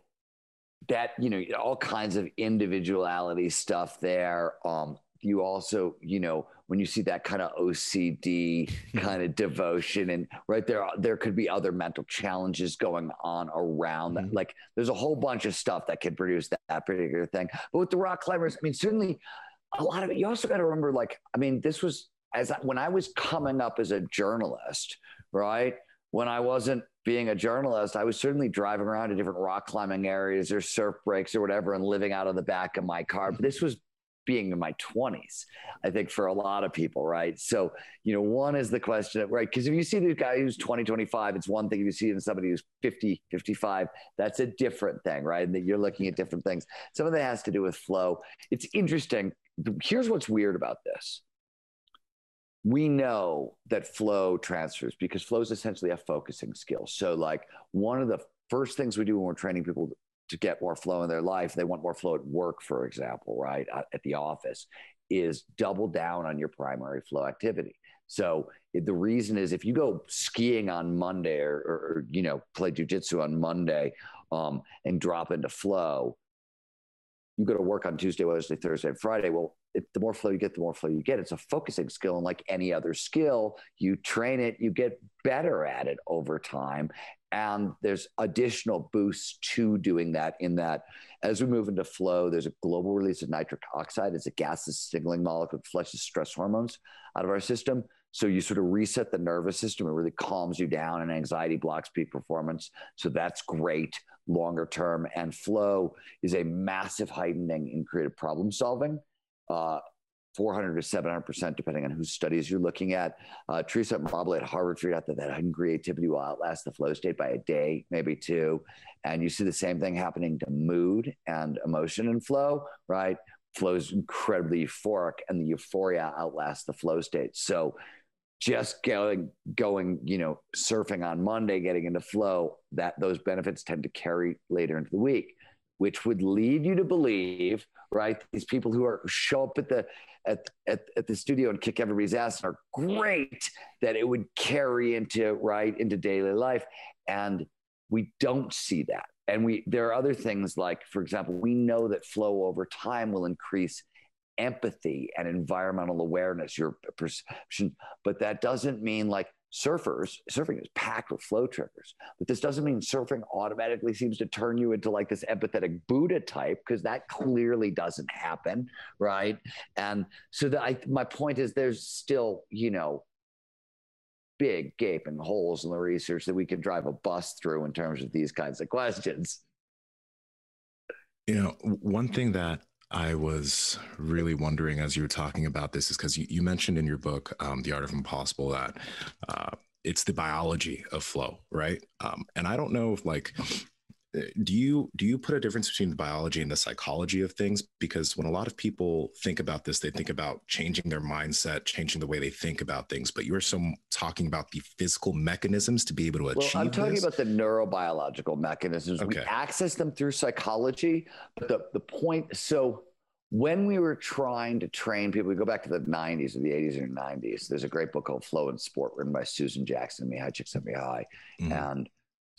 that, all kinds of individuality stuff there. You also, when you see that kind of OCD kind of devotion and right there could be other mental challenges going on around that. Like there's a whole bunch of stuff that could produce that particular thing. But with the rock climbers, I mean, certainly a lot of it, you also got to remember, this was when I was coming up as a journalist, right? When I wasn't being a journalist, I was certainly driving around to different rock climbing areas or surf breaks or whatever and living out of the back of my car. But this was being in my 20s, I think, for a lot of people, right? So, one is the question of, right, because if you see the guy who's 20, 25, it's one thing. If you see somebody who's 50, 55, that's a different thing, right? And that you're looking at different things. Some of that has to do with flow. It's interesting. Here's what's weird about this. We know that flow transfers because flow is essentially a focusing skill. So like one of the first things we do when we're training people to get more flow in their life, they want more flow at work, for example, right? At the office, is double down on your primary flow activity. So the reason is if you go skiing on Monday or play jujitsu on Monday and drop into flow, you go to work on Tuesday, Wednesday, Thursday, and Friday. Well, the more flow you get, the more flow you get. It's a focusing skill. And like any other skill, you train it, you get better at it over time. And there's additional boosts to doing that in that as we move into flow, there's a global release of nitric oxide. It's a gas signaling molecule that flushes stress hormones out of our system. So you sort of reset the nervous system. It really calms you down, and anxiety blocks peak performance. So that's great longer term. And flow is a massive heightening in creative problem solving. 400 to 700%, depending on whose studies you're looking at. Teresa Mobley at Harvard figured out that heightened creativity will outlast the flow state by a day, maybe two. And you see the same thing happening to mood and emotion in flow, right? Flow is incredibly euphoric, and the euphoria outlasts the flow state. So just going, surfing on Monday, getting into flow, that those benefits tend to carry later into the week, which would lead you to believe, right? These people who show up at the studio and kick everybody's ass are great, that it would carry into daily life. And we don't see that. And there are other things like, for example, we know that flow over time will increase empathy and environmental awareness, your perception, but that doesn't mean like surfing is packed with flow triggers, but this doesn't mean surfing automatically seems to turn you into like this empathetic Buddha type, because that clearly doesn't happen, right? And so my point is there's still, big gaping holes in the research that we can drive a bus through in terms of these kinds of questions. One thing that I was really wondering as you were talking about this is because you mentioned in your book, The Art of Impossible, that it's the biology of flow, right? And I don't know if do you put a difference between the biology and the psychology of things? Because when a lot of people think about this, they think about changing their mindset, changing the way they think about things. But you're talking about the physical mechanisms to be able to achieve. Well, I'm talking about the neurobiological mechanisms. Okay. We access them through psychology. But the point, so when we were trying to train people, we go back to the 90s or the 80s or 90s. There's a great book called Flow in Sport written by Susan Jackson, Mihai Csikszentmihalyi. And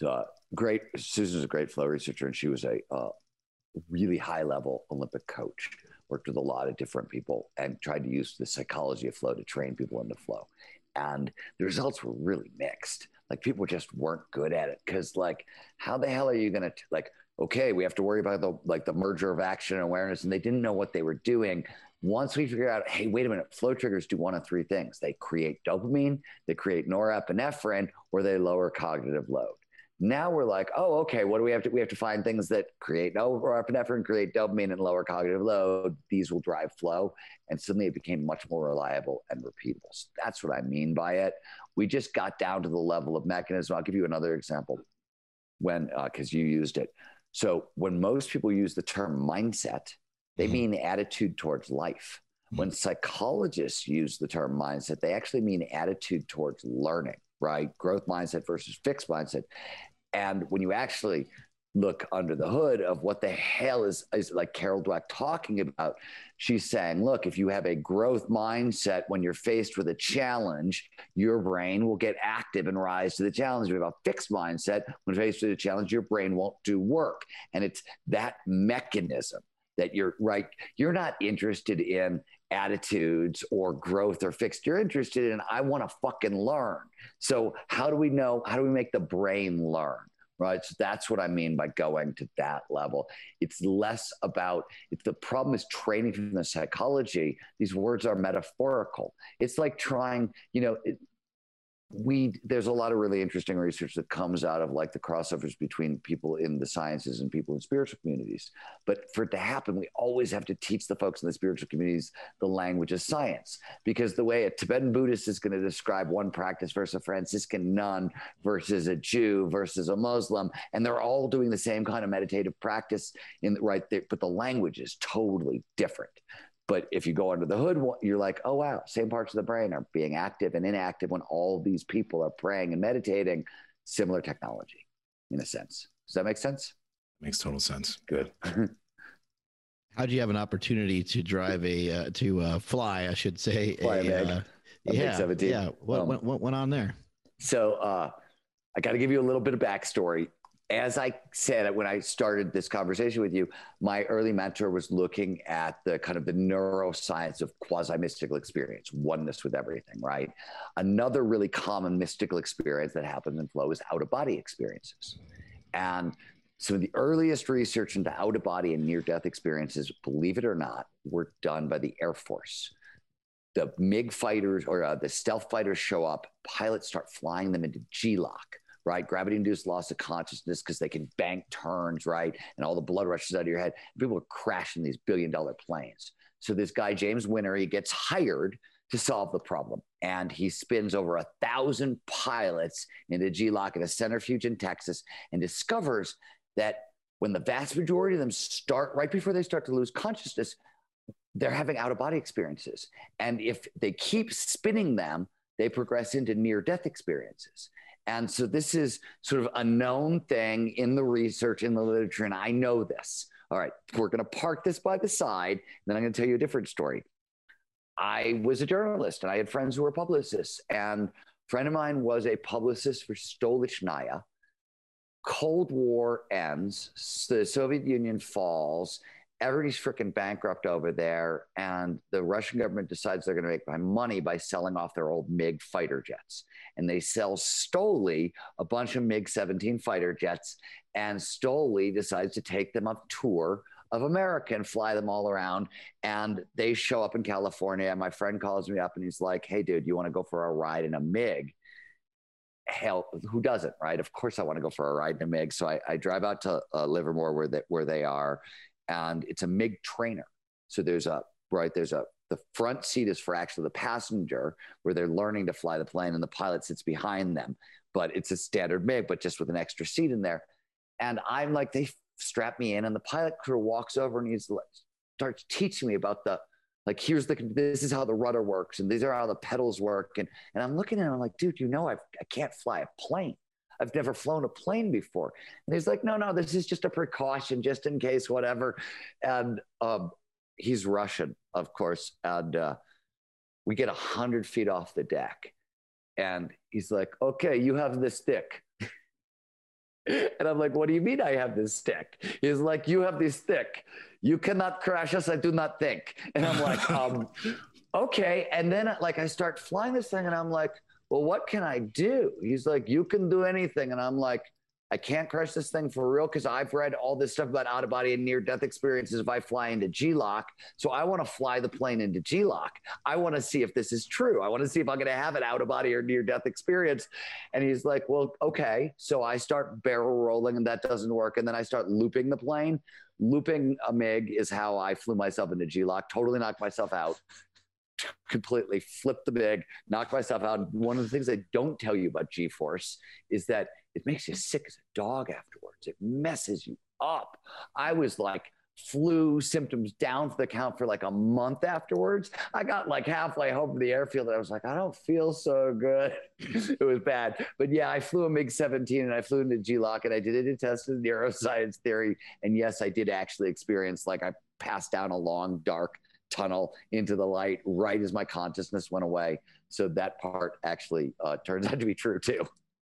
Susan's a great flow researcher, and she was a really high-level Olympic coach, worked with a lot of different people and tried to use the psychology of flow to train people into flow. And the results were really mixed. Like, people just weren't good at it because, like, how the hell are you going to, okay, we have to worry about the merger of action and awareness, and they didn't know what they were doing. Once we figure out, hey, wait a minute, flow triggers do one of three things. They create dopamine, they create norepinephrine, or they lower cognitive load. Now we're like, oh, okay, what do we have to? We have to find things that create norepinephrine, create dopamine, and lower cognitive load. These will drive flow. And suddenly it became much more reliable and repeatable. So that's what I mean by it. We just got down to the level of mechanism. I'll give you another example because you used it. So when most people use the term mindset, they mean attitude towards life. When psychologists use the term mindset, they actually mean attitude towards learning, right? Growth mindset versus fixed mindset. And when you actually look under the hood of what the hell is like Carol Dweck talking about, she's saying, look, if you have a growth mindset, when you're faced with a challenge, your brain will get active and rise to the challenge. If you have a fixed mindset, when faced with a challenge, your brain won't do work. And it's that mechanism that you're not interested in attitudes or growth or fixed. You're interested in, I want to fucking learn. So how do we make the brain learn? Right. So that's what I mean by going to that level. It's less about, the problem is training from the psychology. These words are metaphorical. It's like trying, There's a lot of really interesting research that comes out of like the crossovers between people in the sciences and people in spiritual communities. But for it to happen, we always have to teach the folks in the spiritual communities the language of science, because the way a Tibetan Buddhist is going to describe one practice versus a Franciscan nun versus a Jew versus a Muslim, and they're all doing the same kind of meditative practice right there, but the language is totally different. But if you go under the hood, you're like, oh, wow, same parts of the brain are being active and inactive when all these people are praying and meditating. Similar technology, in a sense. Does that make sense? Makes total sense. Good. How'd you have an opportunity to drive fly, I should say? Fly a MiG-17. Yeah. What went on there? So I got to give you a little bit of backstory. As I said, when I started this conversation with you, my early mentor was looking at the kind of the neuroscience of quasi-mystical experience, oneness with everything, right? Another really common mystical experience that happens in flow is out-of-body experiences. And so the earliest research into out-of-body and near-death experiences, believe it or not, were done by the Air Force. The MiG fighters or the stealth fighters show up, pilots start flying them into G-lock, right? Gravity-induced loss of consciousness because they can bank turns, right? And all the blood rushes out of your head. People are crashing these billion-dollar planes. So this guy, James Winner, he gets hired to solve the problem. And he spins over 1,000 pilots into G-lock at a centrifuge in Texas and discovers that when the vast majority of them start, right before they start to lose consciousness, they're having out-of-body experiences. And if they keep spinning them, they progress into near-death experiences. And so this is sort of a known thing in the research, in the literature, and I know this. All right, we're going to park this by the side, and then I'm going to tell you a different story. I was a journalist, and I had friends who were publicists, and a friend of mine was a publicist for Stolichnaya. Cold War ends, the Soviet Union falls, everybody's freaking bankrupt over there, and the Russian government decides they're going to make money by selling off their old MiG fighter jets. And they sell Stoli a bunch of MiG-17 fighter jets, and Stoli decides to take them on tour of America and fly them all around. And they show up in California, and my friend calls me up, and he's like, hey, dude, you want to go for a ride in a MiG? Hell, who doesn't, right? Of course I want to go for a ride in a MiG. So I drive out to Livermore where they are, and it's a MiG trainer. So the front seat is for actually the passenger, where they're learning to fly the plane, and the pilot sits behind them. But it's a standard MiG, but just with an extra seat in there. And I'm like, they strap me in, and the pilot crew walks over and he starts teaching me about this is how the rudder works, and these are how the pedals work. And I'm looking at him, I'm like, dude, I can't fly a plane. I've never flown a plane before. And he's like, no, this is just a precaution, just in case, whatever. And he's Russian, of course. And we get 100 feet off the deck. And he's like, okay, you have this stick. And I'm like, what do you mean I have this stick? He's like, you have this stick. You cannot crash us, I do not think. And I'm like, okay. And then I start flying this thing, and I'm like, well, what can I do? He's like, you can do anything. And I'm like, I can't crash this thing for real, because I've read all this stuff about out-of-body and near-death experiences if I fly into G-lock. So I want to fly the plane into G-lock. I want to see if this is true. I want to see if I'm going to have an out-of-body or near-death experience. And he's like, well, okay. So I start barrel rolling, and that doesn't work. And then I start looping the plane. Looping a MiG is how I flew myself into G-lock, totally knocked myself out. Completely flipped the MiG, knocked myself out. One of the things they don't tell you about G-force is that it makes you sick as a dog afterwards. It messes you up. I was flu symptoms down for the count for a month afterwards. I got halfway home from the airfield, and I was like, I don't feel so good. It was bad. But yeah, I flew a MiG-17, and I flew into G-lock, and I did a test in neuroscience theory. And yes, I did actually experience I passed down a long, dark tunnel into the light right as my consciousness went away. So that part actually turns out to be true too.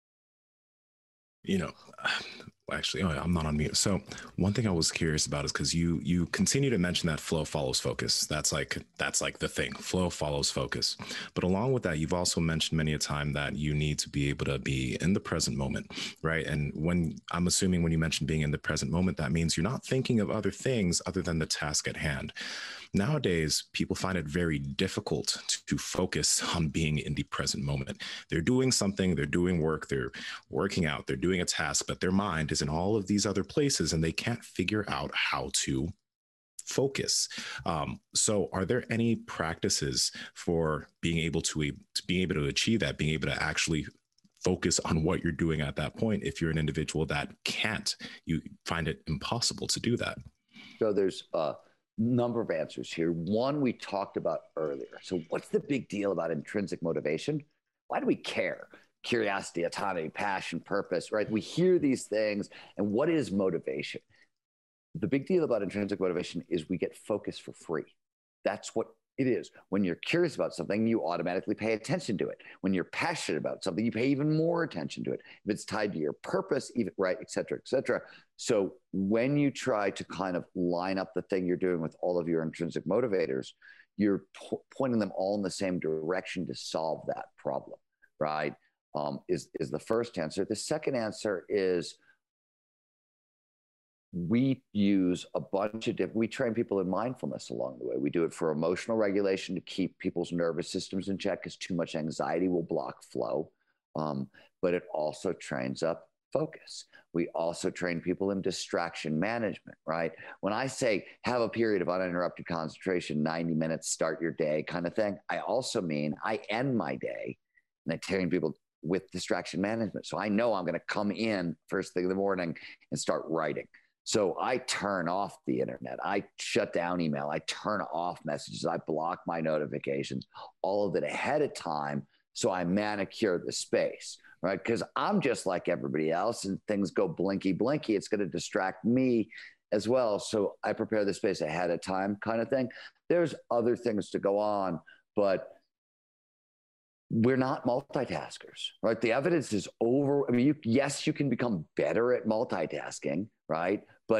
Actually, I'm not on mute. So one thing I was curious about is because you continue to mention that flow follows focus. That's like the thing. Flow follows focus. But along with that, you've also mentioned many a time that you need to be able to be in the present moment, right? And when I'm assuming when you mention being in the present moment, that means you're not thinking of other things other than the task at hand. nowadays people find it very difficult to focus on being in the present moment. They're doing something, they're doing work, they're working out, they're doing a task, but their mind is in all of these other places and they can't figure out how to focus. So are there any practices for being able to achieve that, being able to actually focus on what you're doing at that point if you're an individual that can't, you find it impossible to do that? So there's a number of answers here. One we talked about earlier. So what's the big deal about intrinsic motivation? Why do we care? Curiosity, autonomy, passion, purpose, right? We hear these things. And what is motivation? The big deal about intrinsic motivation is we get focus for free. That's what it is. When you're curious about something, you automatically pay attention to it. When you're passionate about something, you pay even more attention to it. If it's tied to your purpose, even right, et cetera, et cetera. So when you try to kind of line up the thing you're doing with all of your intrinsic motivators, you're pointing them all in the same direction to solve that problem, right? Is the first answer. The second answer is we use a bunch of we train people in mindfulness along the way. We do it for emotional regulation to keep people's nervous systems in check because too much anxiety will block flow. But it also trains up focus. We also train people in distraction management, right? When I say have a period of uninterrupted concentration, 90 minutes, start your day kind of thing, I also mean I end my day and I train people with distraction management. So I know I'm going to come in first thing in the morning and start writing. So I turn off the internet. I shut down email. I turn off messages. I block my notifications, all of it ahead of time. So I manicure the space, right? Because I'm just like everybody else and things go blinky, blinky. It's going to distract me as well. So I prepare the space ahead of time kind of thing. There's other things to go on, but we're not multitaskers, right? The evidence is over. I mean, yes, you can become better at multitasking, right? But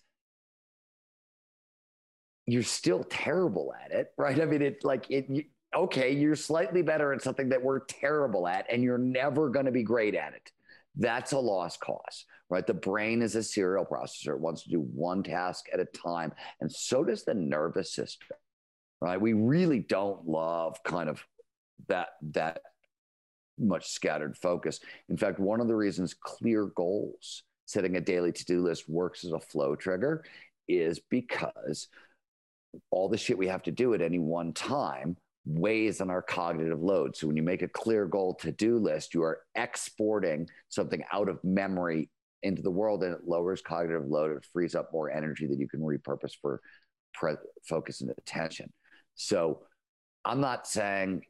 you're still terrible at it, right? I mean, okay, you're slightly better at something that we're terrible at, and you're never going to be great at it. That's a lost cause, right? The brain is a serial processor. It wants to do one task at a time, and so does the nervous system, right? We really don't love kind of that much scattered focus. In fact, one of the reasons clear goals, setting a daily to-do list works as a flow trigger is because all the shit we have to do at any one time weighs on our cognitive load. So when you make a clear goal to-do list, you are exporting something out of memory into the world, and it lowers cognitive load. It frees up more energy that you can repurpose for focus and attention. So I'm not saying,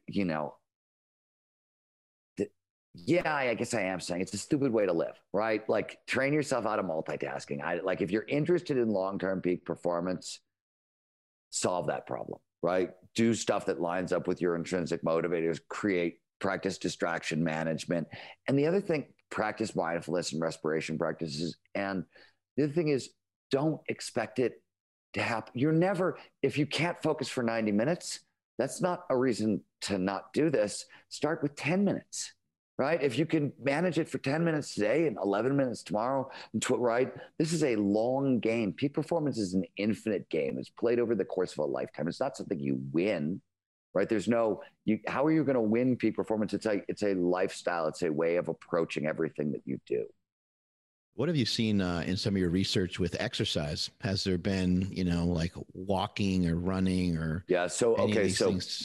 yeah, I guess I am saying it's a stupid way to live, right? Like train yourself out of multitasking. Like if you're interested in long-term peak performance, solve that problem, right? Do stuff that lines up with your intrinsic motivators, practice distraction management. And the other thing, practice mindfulness and respiration practices. And the other thing is don't expect it to happen. If you can't focus for 90 minutes, that's not a reason to not do this. Start with 10 minutes. Right? If you can manage it for 10 minutes today and 11 minutes tomorrow, right? This is a long game. Peak performance is an infinite game. It's played over the course of a lifetime. It's not something you win, right? How are you going to win peak performance? It's a lifestyle. It's a way of approaching everything that you do. What have you seen in some of your research with exercise? Has there been, like walking or running or things?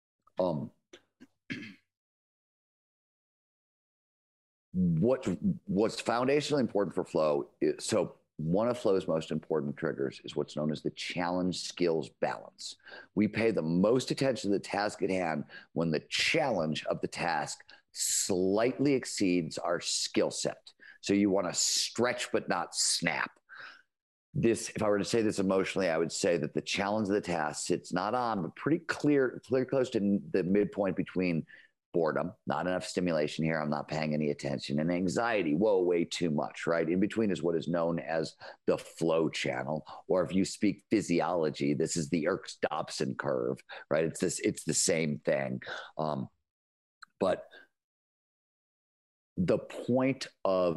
What's foundationally important for flow is, so one of flow's most important triggers is what's known as the challenge skills balance. We pay the most attention to the task at hand when the challenge of the task slightly exceeds our skill set. So you want to stretch but not snap. If I were to say this emotionally, I would say that the challenge of the task sits not on, but pretty clear close to the midpoint between boredom, not enough stimulation here, I'm not paying any attention, and anxiety, whoa, way too much, right? In between is what is known as the flow channel, or if you speak physiology, this is the Yerkes-Dodson curve, right? It's the same thing. But the point of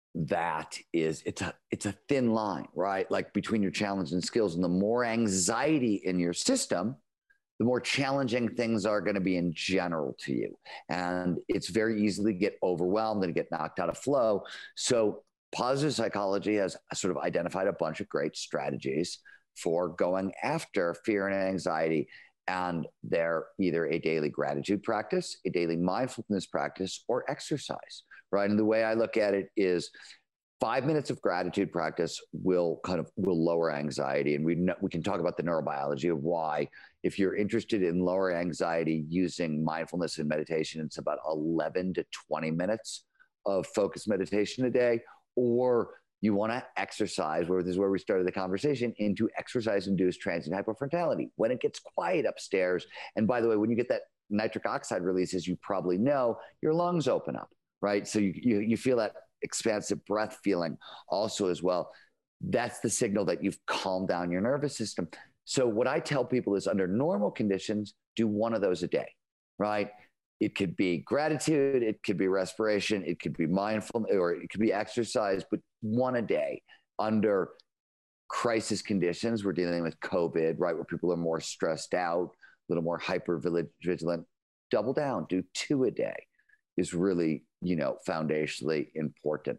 that is, it's a thin line, right? Like between your challenge and skills, and the more anxiety in your system, the more challenging things are going to be in general to you. And it's very easily get overwhelmed and get knocked out of flow. So positive psychology has sort of identified a bunch of great strategies for going after fear and anxiety. And they're either a daily gratitude practice, a daily mindfulness practice, or exercise, right? And the way I look at it is 5 minutes of gratitude practice will lower anxiety. And we can talk about the neurobiology of why. If you're interested in lower anxiety using mindfulness and meditation, it's about 11 to 20 minutes of focused meditation a day. Or you want to exercise, where this is where we started the conversation, into exercise-induced transient hypofrontality. When it gets quiet upstairs, and by the way, when you get that nitric oxide release, as you probably know, your lungs open up, right? So you feel that expansive breath feeling also as well. That's the signal that you've calmed down your nervous system. So what I tell people is, under normal conditions, do one of those a day, right? It could be gratitude, it could be respiration, it could be mindfulness, or it could be exercise, but one a day. Under crisis conditions, we're dealing with COVID, right, where people are more stressed out, a little more hyper vigilant, double down, do 2 a day is really, foundationally important.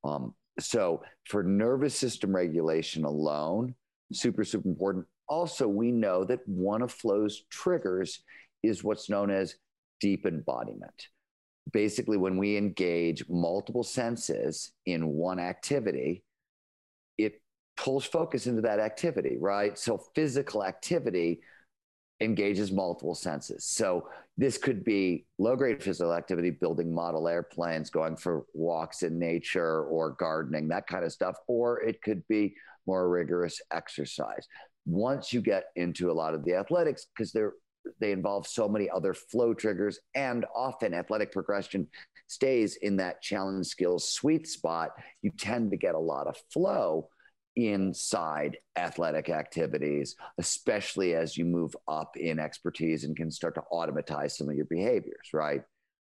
So for nervous system regulation alone, super, super important. Also, we know that one of flow's triggers is what's known as deep embodiment. Basically, when we engage multiple senses in one activity, it pulls focus into that activity, right? So physical activity engages multiple senses. So this could be low-grade physical activity, building model airplanes, going for walks in nature, or gardening, that kind of stuff. Or it could be more rigorous exercise. Once you get into a lot of the athletics, because they involve so many other flow triggers, and often athletic progression stays in that challenge skills sweet spot, you tend to get a lot of flow inside athletic activities, especially as you move up in expertise and can start to automatize some of your behaviors, right?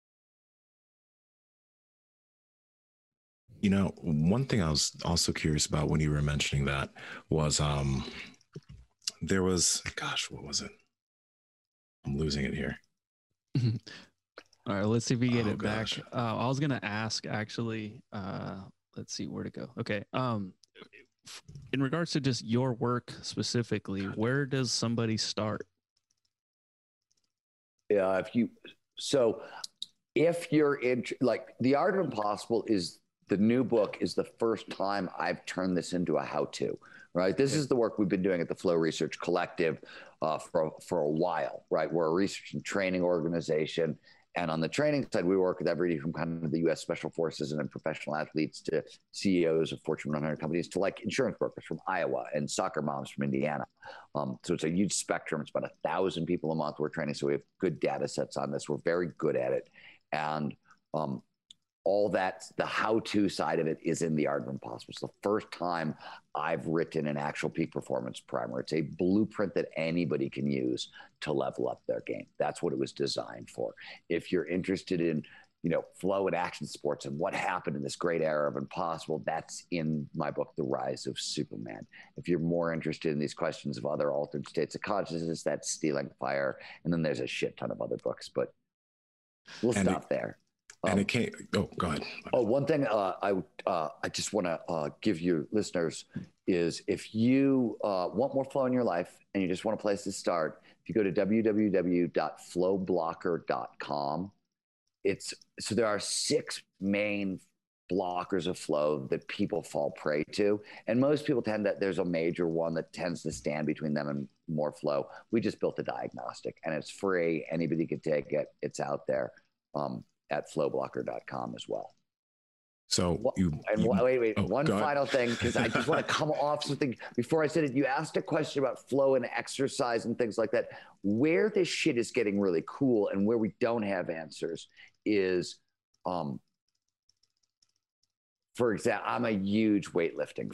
One thing I was also curious about when you were mentioning that was there was, what was it? I'm losing it here. All right, let's see if we get it back. I was going to ask, actually, let's see where to go. Okay. In regards to just your work specifically, where does somebody start? Yeah, if you're in, like, The Art of Impossible is the new book, is the first time I've turned this into a how-to, right? This is the work we've been doing at the Flow Research Collective for a while, right? We're a research and training organization. And on the training side, we work with everybody from kind of the U.S. Special Forces and professional athletes to CEOs of Fortune 100 companies to like insurance brokers from Iowa and soccer moms from Indiana. So it's a huge spectrum. It's about 1,000 people a month we're training. So we have good data sets on this. We're very good at it. And all that, the how-to side of it is in The Art of Impossible. It's the first time I've written an actual peak performance primer. It's a blueprint that anybody can use to level up their game. That's what it was designed for. If you're interested in, flow and action sports and what happened in this great era of impossible, that's in my book, The Rise of Superman. If you're more interested in these questions of other altered states of consciousness, that's Stealing Fire. And then there's a shit ton of other books, but we'll stop there. And it can't. Oh, go ahead. One thing I just want to give your listeners is, if you want more flow in your life and you just want a place to start, if you go to www.flowblocker.com, so there are 6 main blockers of flow that people fall prey to, and most people there's a major one that tends to stand between them and more flow. We just built a diagnostic, and it's free. Anybody can take it. It's out there. At flowblocker.com as well. So wait, one final thing, because I just want to come off something before I said it. You asked a question about flow and exercise and things like that. Where this shit is getting really cool and where we don't have answers is, for example, I'm a huge weightlifting fan,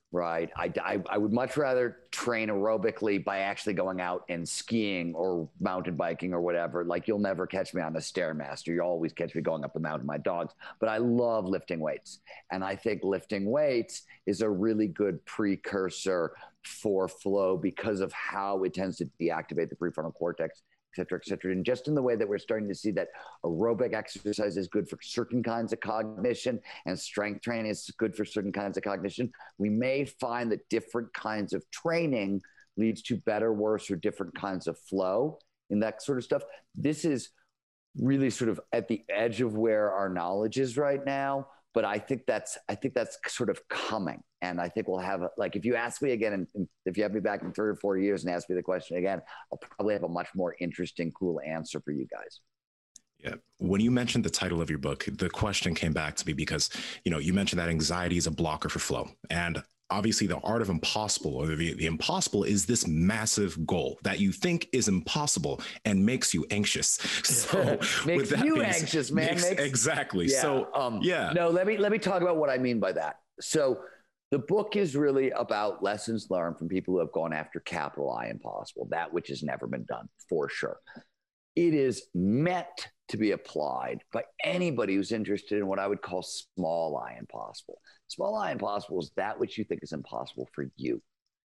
right? I would much rather train aerobically by actually going out and skiing or mountain biking or whatever. Like, you'll never catch me on a Stairmaster. You always catch me going up the mountain with my dogs. But I love lifting weights. And I think lifting weights is a really good precursor for flow because of how it tends to deactivate the prefrontal cortex, et cetera, et cetera. And just in the way that we're starting to see that aerobic exercise is good for certain kinds of cognition and strength training is good for certain kinds of cognition, we may find that different kinds of training leads to better, worse, or different kinds of flow in that sort of stuff. This is really sort of at the edge of where our knowledge is right now. But I think that's sort of coming. And I think we'll have, like, if you ask me again, and if you have me back in 3 or 4 years and ask me the question again, I'll probably have a much more interesting, cool answer for you guys. Yeah. When you mentioned the title of your book, the question came back to me because, you mentioned that anxiety is a blocker for flow. And obviously the art of impossible, or the impossible, is this massive goal that you think is impossible and makes you anxious. So makes you anxious, man. Exactly. Yeah. So yeah. No, let me talk about what I mean by that. So the book is really about lessons learned from people who have gone after capital I impossible, that which has never been done, for sure. It is meant to be applied by anybody who's interested in what I would call small I impossible. Small I impossible is that which you think is impossible for you.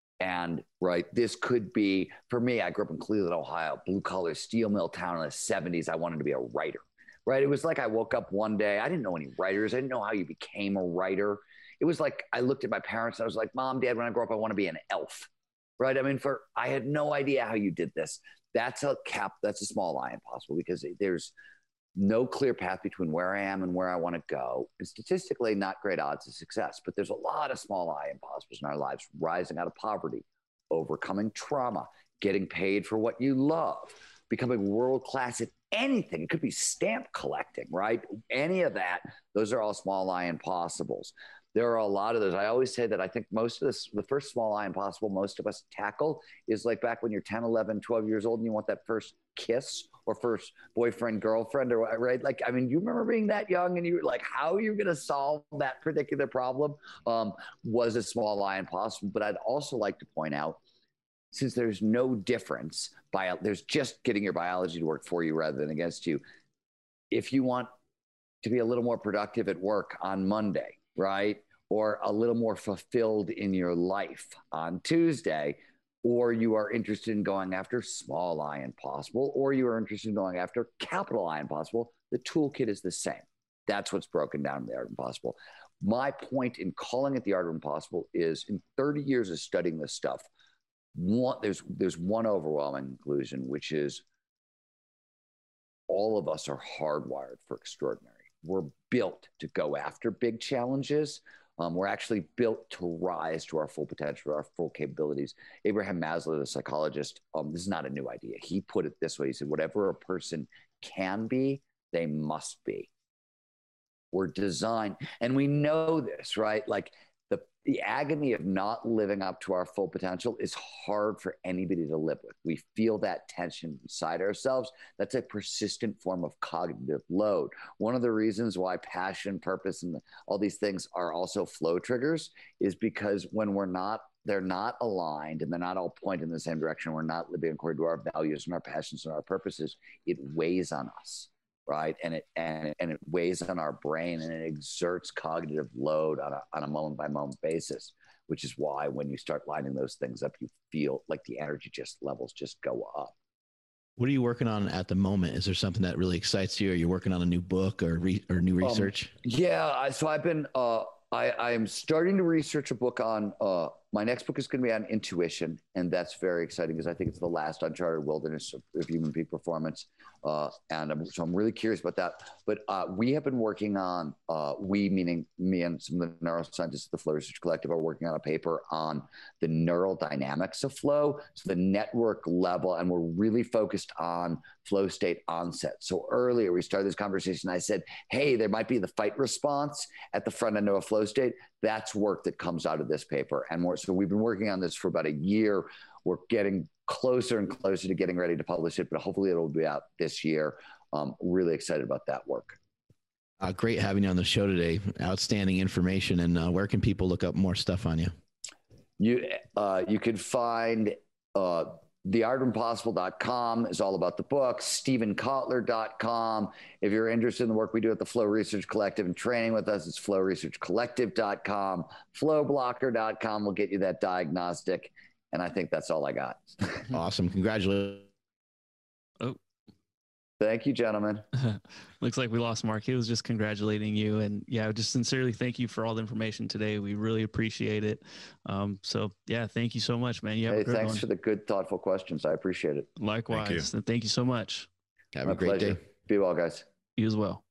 And right, this could be, for me, I grew up in Cleveland, Ohio, blue collar steel mill town in the 70s. I wanted to be a writer, right? It was like I woke up one day, I didn't know any writers. I didn't know how you became a writer. It was like, I looked at my parents and I was like, Mom, Dad, when I grow up, I want to be an elf, right? I mean, I had no idea how you did this. That's a small I impossible, because there's no clear path between where I am and where I want to go. And statistically, not great odds of success, but there's a lot of small I impossibles in our lives: rising out of poverty, overcoming trauma, getting paid for what you love, becoming world-class at anything. It could be stamp collecting, right? Any of that, those are all small I impossibles. There are a lot of those. I always say that I think most of this, the first small I impossible most of us tackle is like back when you're 10, 11, 12 years old and you want that first kiss or first boyfriend, girlfriend, or right? Like, I mean, you remember being that young and you were like, how are you going to solve that particular problem? Was a small I impossible. But I'd also like to point out, since there's no difference, there's just getting your biology to work for you rather than against you. If you want to be a little more productive at work on Monday, right? Or a little more fulfilled in your life on Tuesday, or you are interested in going after small I impossible, or you are interested in going after capital I impossible, the toolkit is the same. That's what's broken down in the art of impossible. My point in calling it the art of impossible is, in 30 years of studying this stuff, there's one overwhelming conclusion, which is all of us are hardwired for extraordinary. We're built to go after big challenges. We're actually built to rise to our full potential, our full capabilities. Abraham Maslow, the psychologist, this is not a new idea. He put it this way. He said, whatever a person can be, they must be. We're designed, and we know this, right? Like, the agony of not living up to our full potential is hard for anybody to live with. We feel that tension inside ourselves. That's a persistent form of cognitive load. One of the reasons why passion, purpose, and all these things are also flow triggers is because when they're not aligned and they're not all pointing in the same direction, we're not living according to our values and our passions and our purposes, it weighs on us. Right. And it weighs on our brain, and it exerts cognitive load on a moment by moment basis, which is why when you start lining those things up, you feel like the energy levels just go up. What are you working on at the moment? Is there something that really excites you? Are you working on a new book or new research? So I've been, I am starting to research a book on, my next book is going to be on intuition. And that's very exciting because I think it's the last uncharted wilderness of human peak performance. So I'm really curious about that. But we have been working on, we meaning me and some of the neuroscientists at the Flow Research Collective are working on a paper on the neural dynamics of flow. So the network level, and we're really focused on flow state onset. So earlier we started this conversation. I said, hey, there might be the fight response at the front end of a flow state. That's work that comes out of this paper. And more. So we've been working on this for about a year. We're getting closer and closer to getting ready to publish it, but hopefully it'll be out this year. Really excited about that work. Great having you on the show today. Outstanding information. And where can people look up more stuff on you? You can find theartofimpossible.com is all about the book. StephenKotler.com. If you're interested in the work we do at the Flow Research Collective and training with us, it's flowresearchcollective.com. Flowblocker.com will get you that diagnostic. And I think that's all I got. Awesome. Congratulations. Oh, thank you, gentlemen. Looks like we lost Mark. He was just congratulating you. And yeah, just sincerely thank you for all the information today. We really appreciate it. So yeah, thank you so much, man. Thanks for the good, thoughtful questions. I appreciate it. Likewise. Thank you. And thank you so much. Have a great day. Be well, guys. You as well.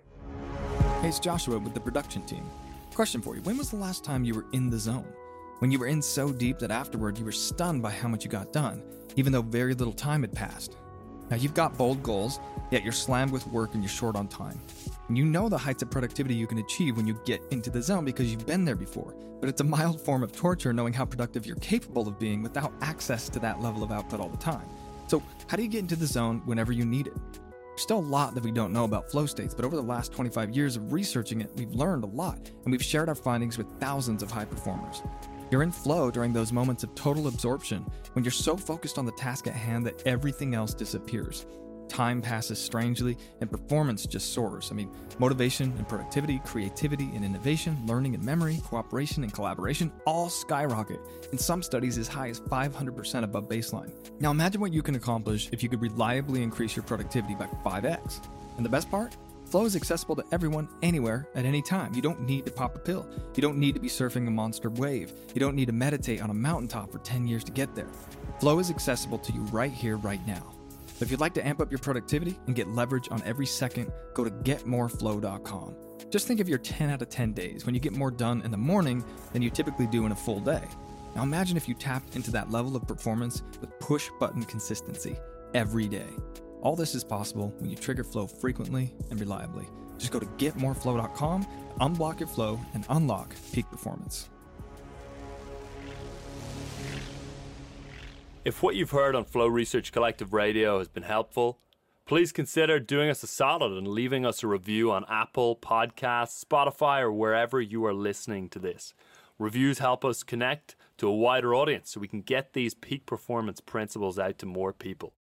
Hey, it's Joshua with the production team. Question for you. When was the last time you were in the zone? When you were in so deep that afterward you were stunned by how much you got done, even though very little time had passed. Now you've got bold goals, yet you're slammed with work and you're short on time. And you know the heights of productivity you can achieve when you get into the zone because you've been there before. But it's a mild form of torture knowing how productive you're capable of being without access to that level of output all the time. So how do you get into the zone whenever you need it? There's still a lot that we don't know about flow states, but over the last 25 years of researching it, we've learned a lot, and we've shared our findings with thousands of high performers. You're in flow during those moments of total absorption when you're so focused on the task at hand that everything else disappears. Time passes strangely and performance just soars. Motivation and productivity, creativity and innovation, learning and memory, cooperation and collaboration all skyrocket. In some studies as high as 500% above baseline. Now imagine what you can accomplish if you could reliably increase your productivity by 5x. And the best part? Flow is accessible to everyone, anywhere, at any time. You don't need to pop a pill. You don't need to be surfing a monster wave. You don't need to meditate on a mountaintop for 10 years to get there. Flow is accessible to you right here, right now. But if you'd like to amp up your productivity and get leverage on every second, go to getmoreflow.com. Just think of your 10 out of 10 days when you get more done in the morning than you typically do in a full day. Now imagine if you tapped into that level of performance with push-button consistency every day. All this is possible when you trigger flow frequently and reliably. Just go to getmoreflow.com, unblock your flow, and unlock peak performance. If what you've heard on Flow Research Collective Radio has been helpful, please consider doing us a solid and leaving us a review on Apple Podcasts, Spotify, or wherever you are listening to this. Reviews help us connect to a wider audience so we can get these peak performance principles out to more people.